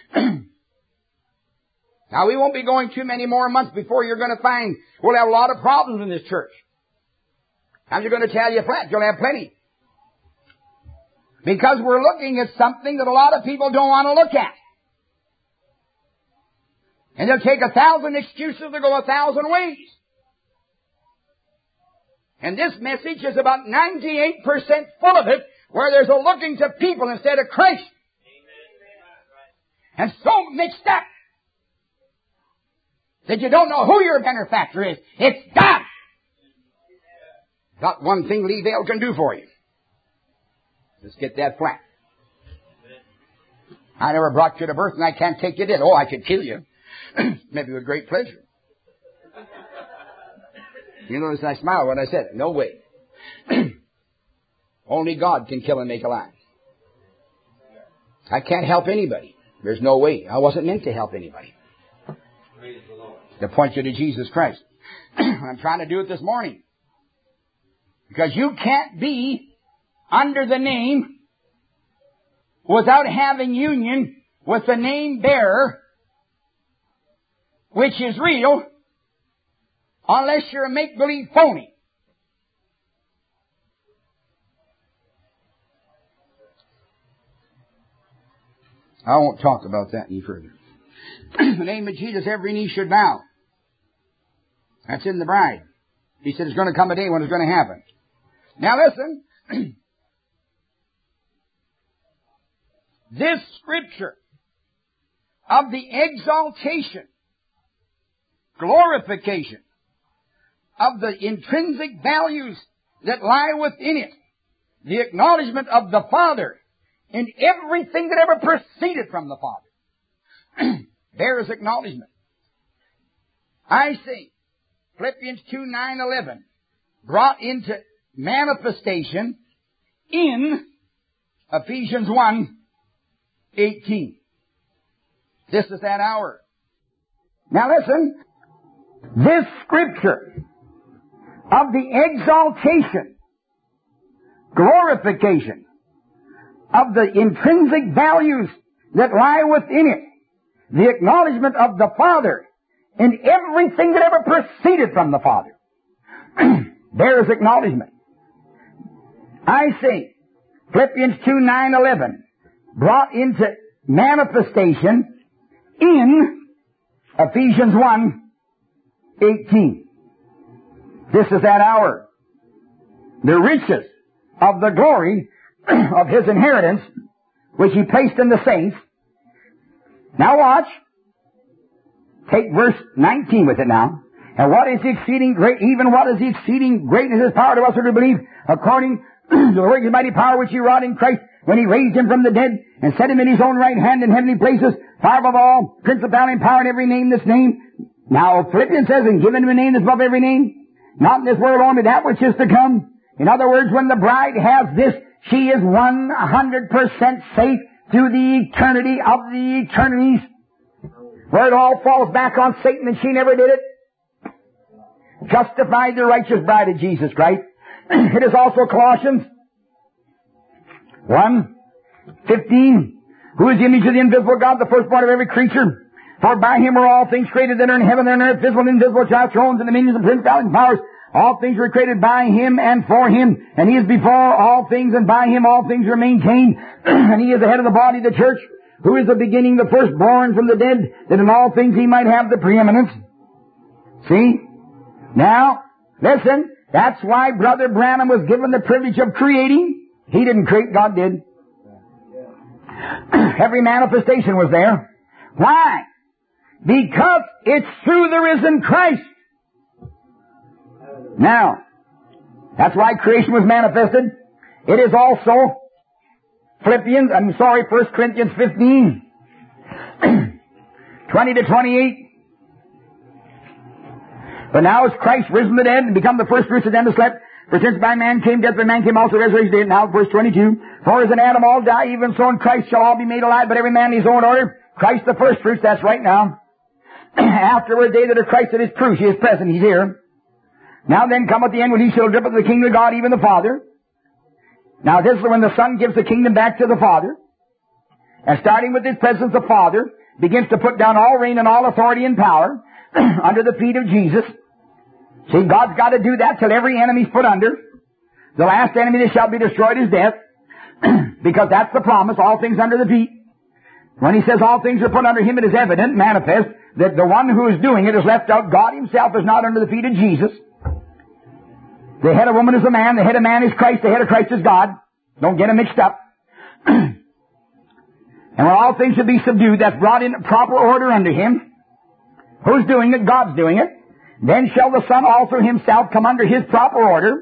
Now, we won't be going too many more months before you're going to find we'll have a lot of problems in this church. I'm just going to tell you flat, you'll have plenty. Because we're looking at something that a lot of people don't want to look at. And they'll take 1,000 excuses to go 1,000 ways. And this message is about 98% full of it, where there's a looking to people instead of Christ. And so mixed up that you don't know who your benefactor is. It's God. Not one thing Lee Vale can do for you. Let's get that flat. I never brought you to birth and I can't take you dead. Oh, I could kill you. Maybe with great pleasure. You notice I smiled when I said it. No way. Only God can kill and make alive. I can't help anybody. There's no way. I wasn't meant to help anybody. To point you to Jesus Christ. I'm trying to do it this morning. Because you can't be under the name without having union with the name bearer, which is real, unless you're a make-believe phony. I won't talk about that any further. In the name of Jesus, every knee should bow. That's in the bride. He said it's going to come a day when it's going to happen. Now listen. This scripture of the exaltation, glorification of the intrinsic values that lie within it, the acknowledgement of the Father in everything that ever proceeded from the Father. Bears acknowledgement. I say, Philippians 2:9-11, brought into manifestation in Ephesians 1:18. This is that hour. Now listen, this scripture of the exaltation, glorification of the intrinsic values that lie within it, the acknowledgement of the Father in everything that ever proceeded from the Father, bears acknowledgement. I say, Philippians 2:9-11, brought into manifestation in Ephesians 1:18. This is that hour. The riches of the glory of His inheritance, which He placed in the saints. Now watch. Take verse 19 with it now. And what is the exceeding great, even what is the exceeding greatness of His power to us who believe, according to the working mighty power which He wrought in Christ, when He raised Him from the dead, and set Him in His own right hand in heavenly places, far above all, principality and power in every name that's named. Now Philippians says, and given Him a name that's above every name, not in this world only, that which is to come. In other words, when the bride has this, she is 100% safe through the eternity of the eternities, where it all falls back on Satan and she never did it. Justified, the righteous bride of Jesus Christ. It is also Colossians 1:15, who is the image of the invisible God, the firstborn of every creature. For by Him are all things created that are in heaven and on earth, visible and invisible, thrones and dominions and principalities and powers. All things were created by Him and for Him, and He is before all things, and by Him all things are maintained. And He is the head of the body, the church, who is the beginning, the firstborn from the dead, that in all things He might have the preeminence. See? Now, listen, that's why Brother Branham was given the privilege of creating. He didn't create, God did. Every manifestation was there. Why? Because it's through the risen Christ. Now, that's why creation was manifested. It is also 1 Corinthians 15, 20-28. But now is Christ risen from the dead and become the first fruits of them that slept. For since by man came death, by man came also resurrection dead. Now, verse 22. For as in Adam all die, even so in Christ shall all be made alive, but every man in his own order. Christ the first fruits, that's right now. Afterward, they that are Christ, it is proof. He is present, He's here. Now then cometh the end when He shall drip into the kingdom of God, even the Father. Now this is when the Son gives the kingdom back to the Father. And starting with His presence, the Father begins to put down all reign and all authority and power under the feet of Jesus. See, God's got to do that till every enemy's put under. The last enemy that shall be destroyed is death. Because that's the promise, all things under the feet. When He says all things are put under Him, it is evident, manifest, that the one who is doing it is left out. God Himself is not under the feet of Jesus. The head of woman is a man, the head of man is Christ, the head of Christ is God. Don't get them mixed up. And when all things should be subdued, that's brought in proper order under Him. Who's doing it? God's doing it. Then shall the Son also Himself come under His proper order,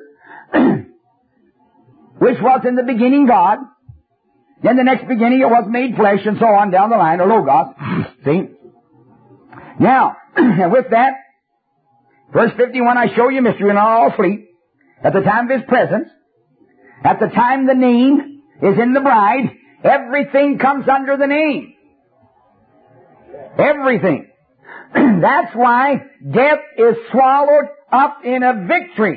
which was in the beginning God. Then the next beginning it was made flesh, and so on down the line, or Logos. See? Now, with that, verse 51, I show you mystery, and are all asleep. At the time of His presence, at the time the name is in the bride, everything comes under the name. Everything. That's why death is swallowed up in a victory.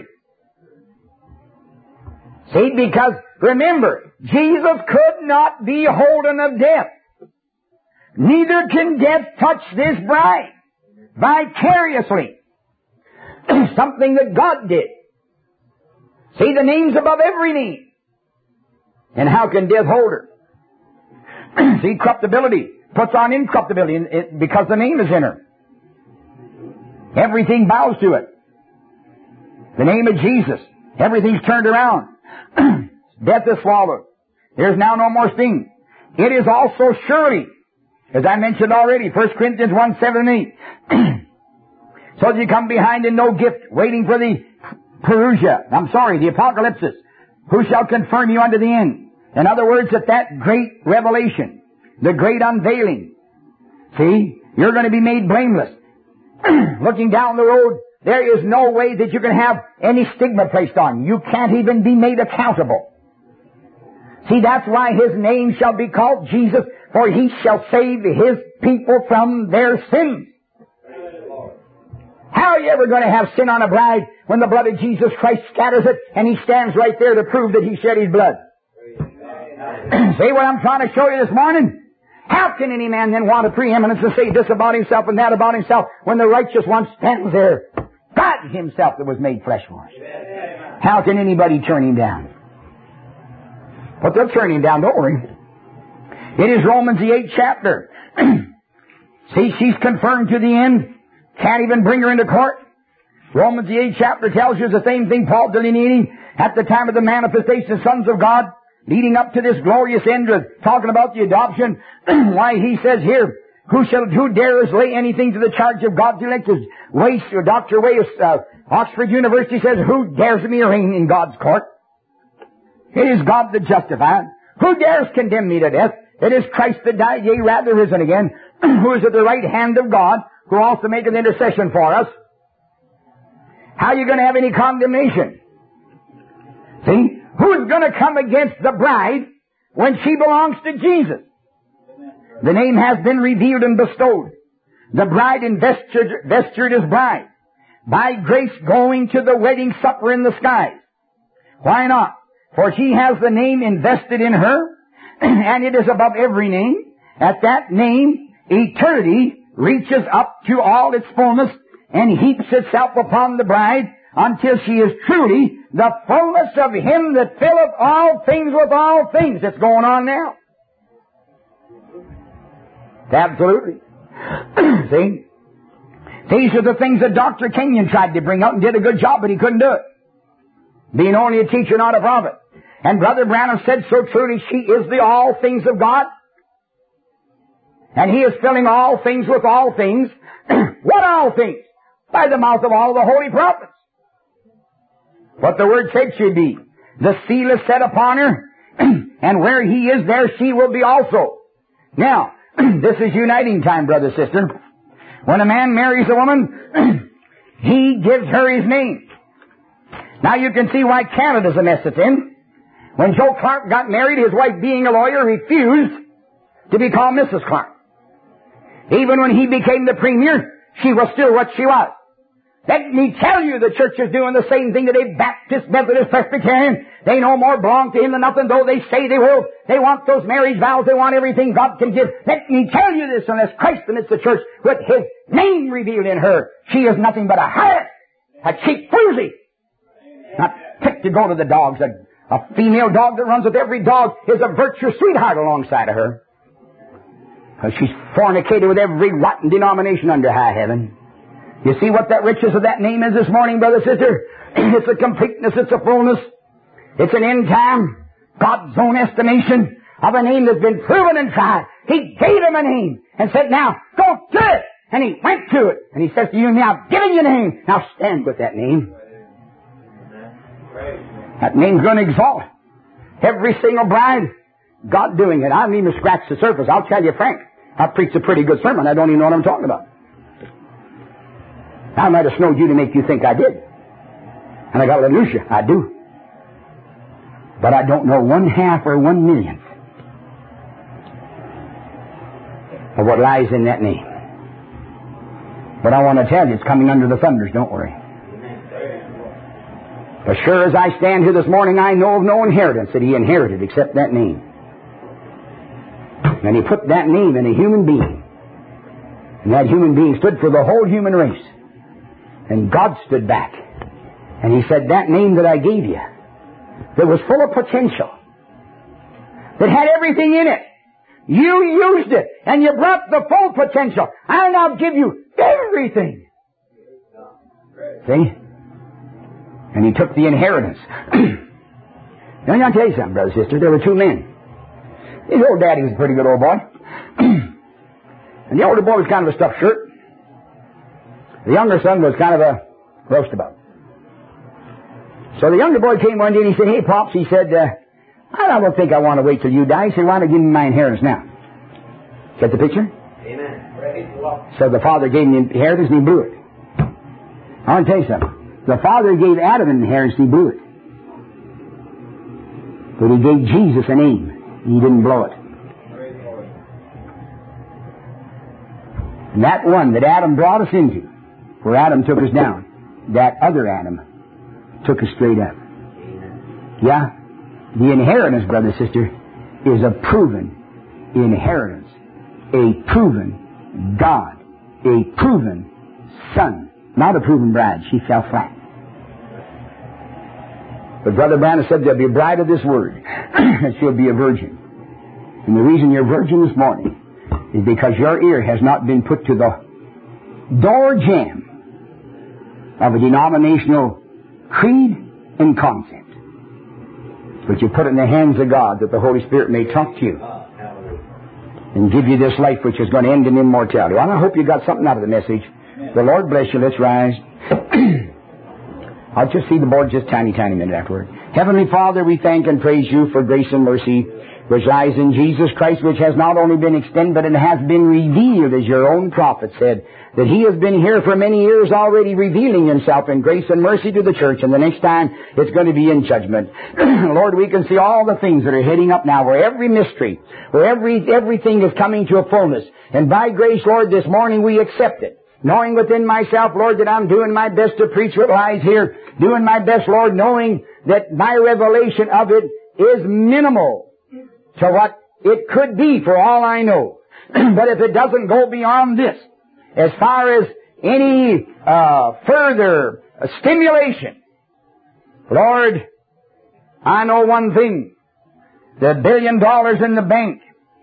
See, because remember, Jesus could not be holden of death. Neither can death touch this bride vicariously. Something that God did. See, the name's above every name. And how can death hold her? See, corruptibility puts on incorruptibility because the name is in her. Everything bows to it. The name of Jesus. Everything's turned around. Death is swallowed. There's now no more sting. It is also surely, as I mentioned already, 1 Corinthians 1:7 and 8. So that you come behind in no gift, waiting for the the apocalypsis. Who shall confirm you unto the end? In other words, at that great revelation, the great unveiling, see, you're going to be made blameless. Looking down the road, there is no way that you can have any stigma placed on you. You can't even be made accountable. See, that's why His name shall be called Jesus, for He shall save His people from their sins. How are you ever going to have sin on a bride when the blood of Jesus Christ scatters it and He stands right there to prove that He shed His blood? See what I'm trying to show you this morning? How can any man then want a preeminence and say this about himself and that about himself when the righteous one stands there? God Himself that was made flesh for us. How can anybody turn Him down? But they'll turn Him down, don't worry. It is Romans the 8th chapter. See, she's confirmed to the end. Can't even bring her into court. Romans the 8th chapter tells you the same thing Paul delineating at the time of the manifestation of sons of God, leading up to this glorious end, talking about the adoption. Why, he says here, who dares lay anything to the charge of God's elect? Dr. Way of Oxford University says, who dares me reign in God's court? It is God that justifies. Who dares condemn me to death? It is Christ that died, yea, rather risen again, who is at the right hand of God, who also maketh intercession for us. How are you going to have any condemnation? See? Who's going to come against the bride when she belongs to Jesus? The name has been revealed and bestowed. The bride investured as bride. By grace going to the wedding supper in the skies. Why not? For she has the name invested in her, and it is above every name. At that name, eternity reaches up to all its fullness and heaps itself upon the bride until she is truly the fullness of Him that filleth all things with all things. It's going on now. Absolutely. See? These are the things that Dr. Kenyon tried to bring out and did a good job, but he couldn't do it. Being only a teacher, not a prophet. And Brother Branham said so truly, she is the all things of God. And He is filling all things with all things. What all things? By the mouth of all the holy prophets. What the Word said should be. The seal is set upon her, and where He is, there she will be also. Now, this is uniting time, brother, sister. When a man marries a woman, he gives her his name. Now you can see why Canada's a mess it's in. When Joe Clark got married, his wife, being a lawyer, refused to be called Mrs. Clark. Even when he became the premier, she was still what she was. Let me tell you, the church is doing the same thing today. Baptist, Methodist, Presbyterian, they no more belong to Him than nothing, though they say they will. They want those marriage vows. They want everything God can give. Let me tell you this, unless Christ amidst the church with His name revealed in her, she is nothing but a harlot, a cheap floozy. Not fit to go to the dogs. A female dog that runs with every dog is a virtuous sweetheart alongside of her. Because she's fornicated with every rotten denomination under high heaven. You see what that riches of that name is this morning, brother, sister? It's a completeness, it's a fullness. It's an end time, God's own estimation of a name that's been proven and tried. He gave him a name and said, now, go to it. And he went to it. And He says to you, now, I've given you a name. Now stand with that name. That name's going to exalt every single bride. God doing it. I haven't even scratched the surface. I'll tell you frank. I preached a pretty good sermon. I don't even know what I'm talking about. I might have snowed you to make you think I did. And I got to lose you. I do. But I don't know 1/2 or 1/1,000,000 of what lies in that name. But I want to tell you, it's coming under the thunders. Don't worry. As sure as I stand here this morning, I know of no inheritance that He inherited except that name. And He put that name in a human being. And that human being stood for the whole human race. And God stood back. And He said, that name that I gave you, that was full of potential, that had everything in it, you used it, and you brought the full potential. I now give you everything. See? And He took the inheritance. Now, I'm going to tell you something, brother, sister. There were two men. His old daddy was a pretty good old boy. And the older boy was kind of a stuffed shirt. The younger son was kind of a roastabout. So the younger boy came one day and he said, "Hey, Pops," he said, "I don't think I want to wait till you die." He said, "Why don't you give me my inheritance now?" Get the picture? Amen. So the father gave him the inheritance and he blew it. I want to tell you something. The father gave Adam an inheritance and he blew it. But he gave Jesus a name. He didn't blow it. And that one that Adam brought us into, where Adam took us down, that other Adam took us straight up. Yeah? The inheritance, brother, sister, is a proven inheritance. A proven God. A proven Son. Not a proven bride. She fell flat. But Brother Branham said there'll be a bride of this word, and she'll be a virgin. And the reason you're a virgin this morning is because your ear has not been put to the door jamb of a denominational creed and concept. But you put it in the hands of God that the Holy Spirit may talk to you and give you this life which is going to end in immortality. Well, I hope you got something out of the message. The Lord bless you. Let's rise. I'll just see the board just tiny minute afterward. Heavenly Father, we thank and praise you for grace and mercy which lies in Jesus Christ, which has not only been extended, but it has been revealed, as your own prophet said, that He has been here for many years already revealing Himself in grace and mercy to the church, and the next time it's going to be in judgment. Lord, we can see all the things that are heading up now, where every mystery, where everything is coming to a fullness. And by grace, Lord, this morning we accept it. Knowing within myself, Lord, that I'm doing my best to preach what lies here. Doing my best, Lord, knowing that my revelation of it is minimal to what it could be for all I know. But if it doesn't go beyond this, as far as any further stimulation, Lord, I know one thing. The $1 billion in the bank,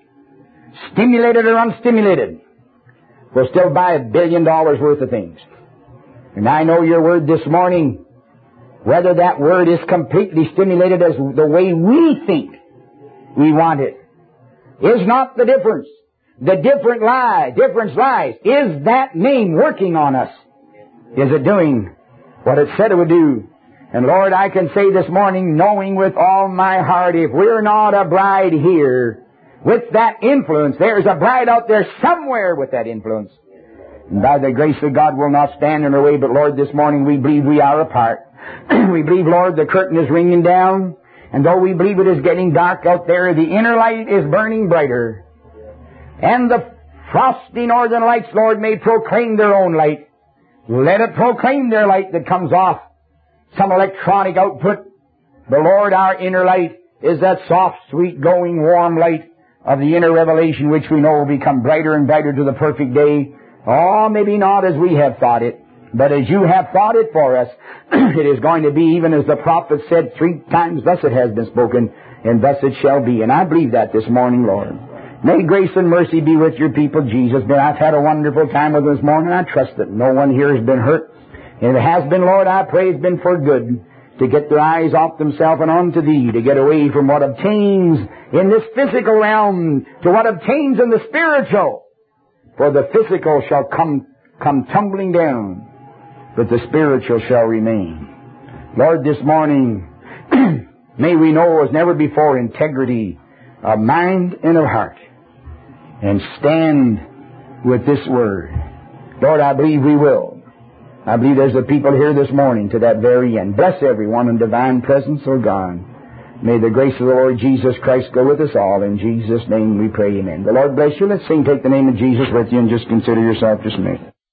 stimulated or unstimulated, will still buy $1 billion worth of things. And I know your word this morning, whether that word is completely stimulated as the way we think we want it, is not the difference. The difference lies, is that name working on us? Is it doing what it said it would do? And Lord, I can say this morning, knowing with all my heart, if we're not a bride here with that influence, there's a bride out there somewhere with that influence. And by the grace of God will not stand in our way, but Lord, this morning we believe we are a part. We believe, Lord, the curtain is ringing down, and though we believe it is getting dark out there, the inner light is burning brighter. And the frosty northern lights, Lord, may proclaim their own light. Let it proclaim their light that comes off some electronic output. But Lord, our inner light is that soft, sweet, going, warm light of the inner revelation, which we know will become brighter and brighter to the perfect day. Oh, maybe not as we have thought it, but as you have thought it for us, it is going to be even as the prophet said 3 times, thus it has been spoken, and thus it shall be. And I believe that this morning, Lord. May grace and mercy be with your people, Jesus. But I've had a wonderful time with them this morning. I trust that no one here has been hurt. And if it has been, Lord, I pray it's been for good, to get their eyes off themselves and onto Thee, to get away from what obtains in this physical realm to what obtains in the spiritual. For the physical shall come tumbling down, but the spiritual shall remain. Lord, this morning, may we know as never before integrity of mind and of heart, and stand with this word. Lord, I believe we will. I believe there's a people here this morning to that very end. Bless everyone in divine presence, O God. May the grace of the Lord Jesus Christ go with us all. In Jesus' name we pray, amen. The Lord bless you. Let's sing, take the name of Jesus with you, and just consider yourself dismissed.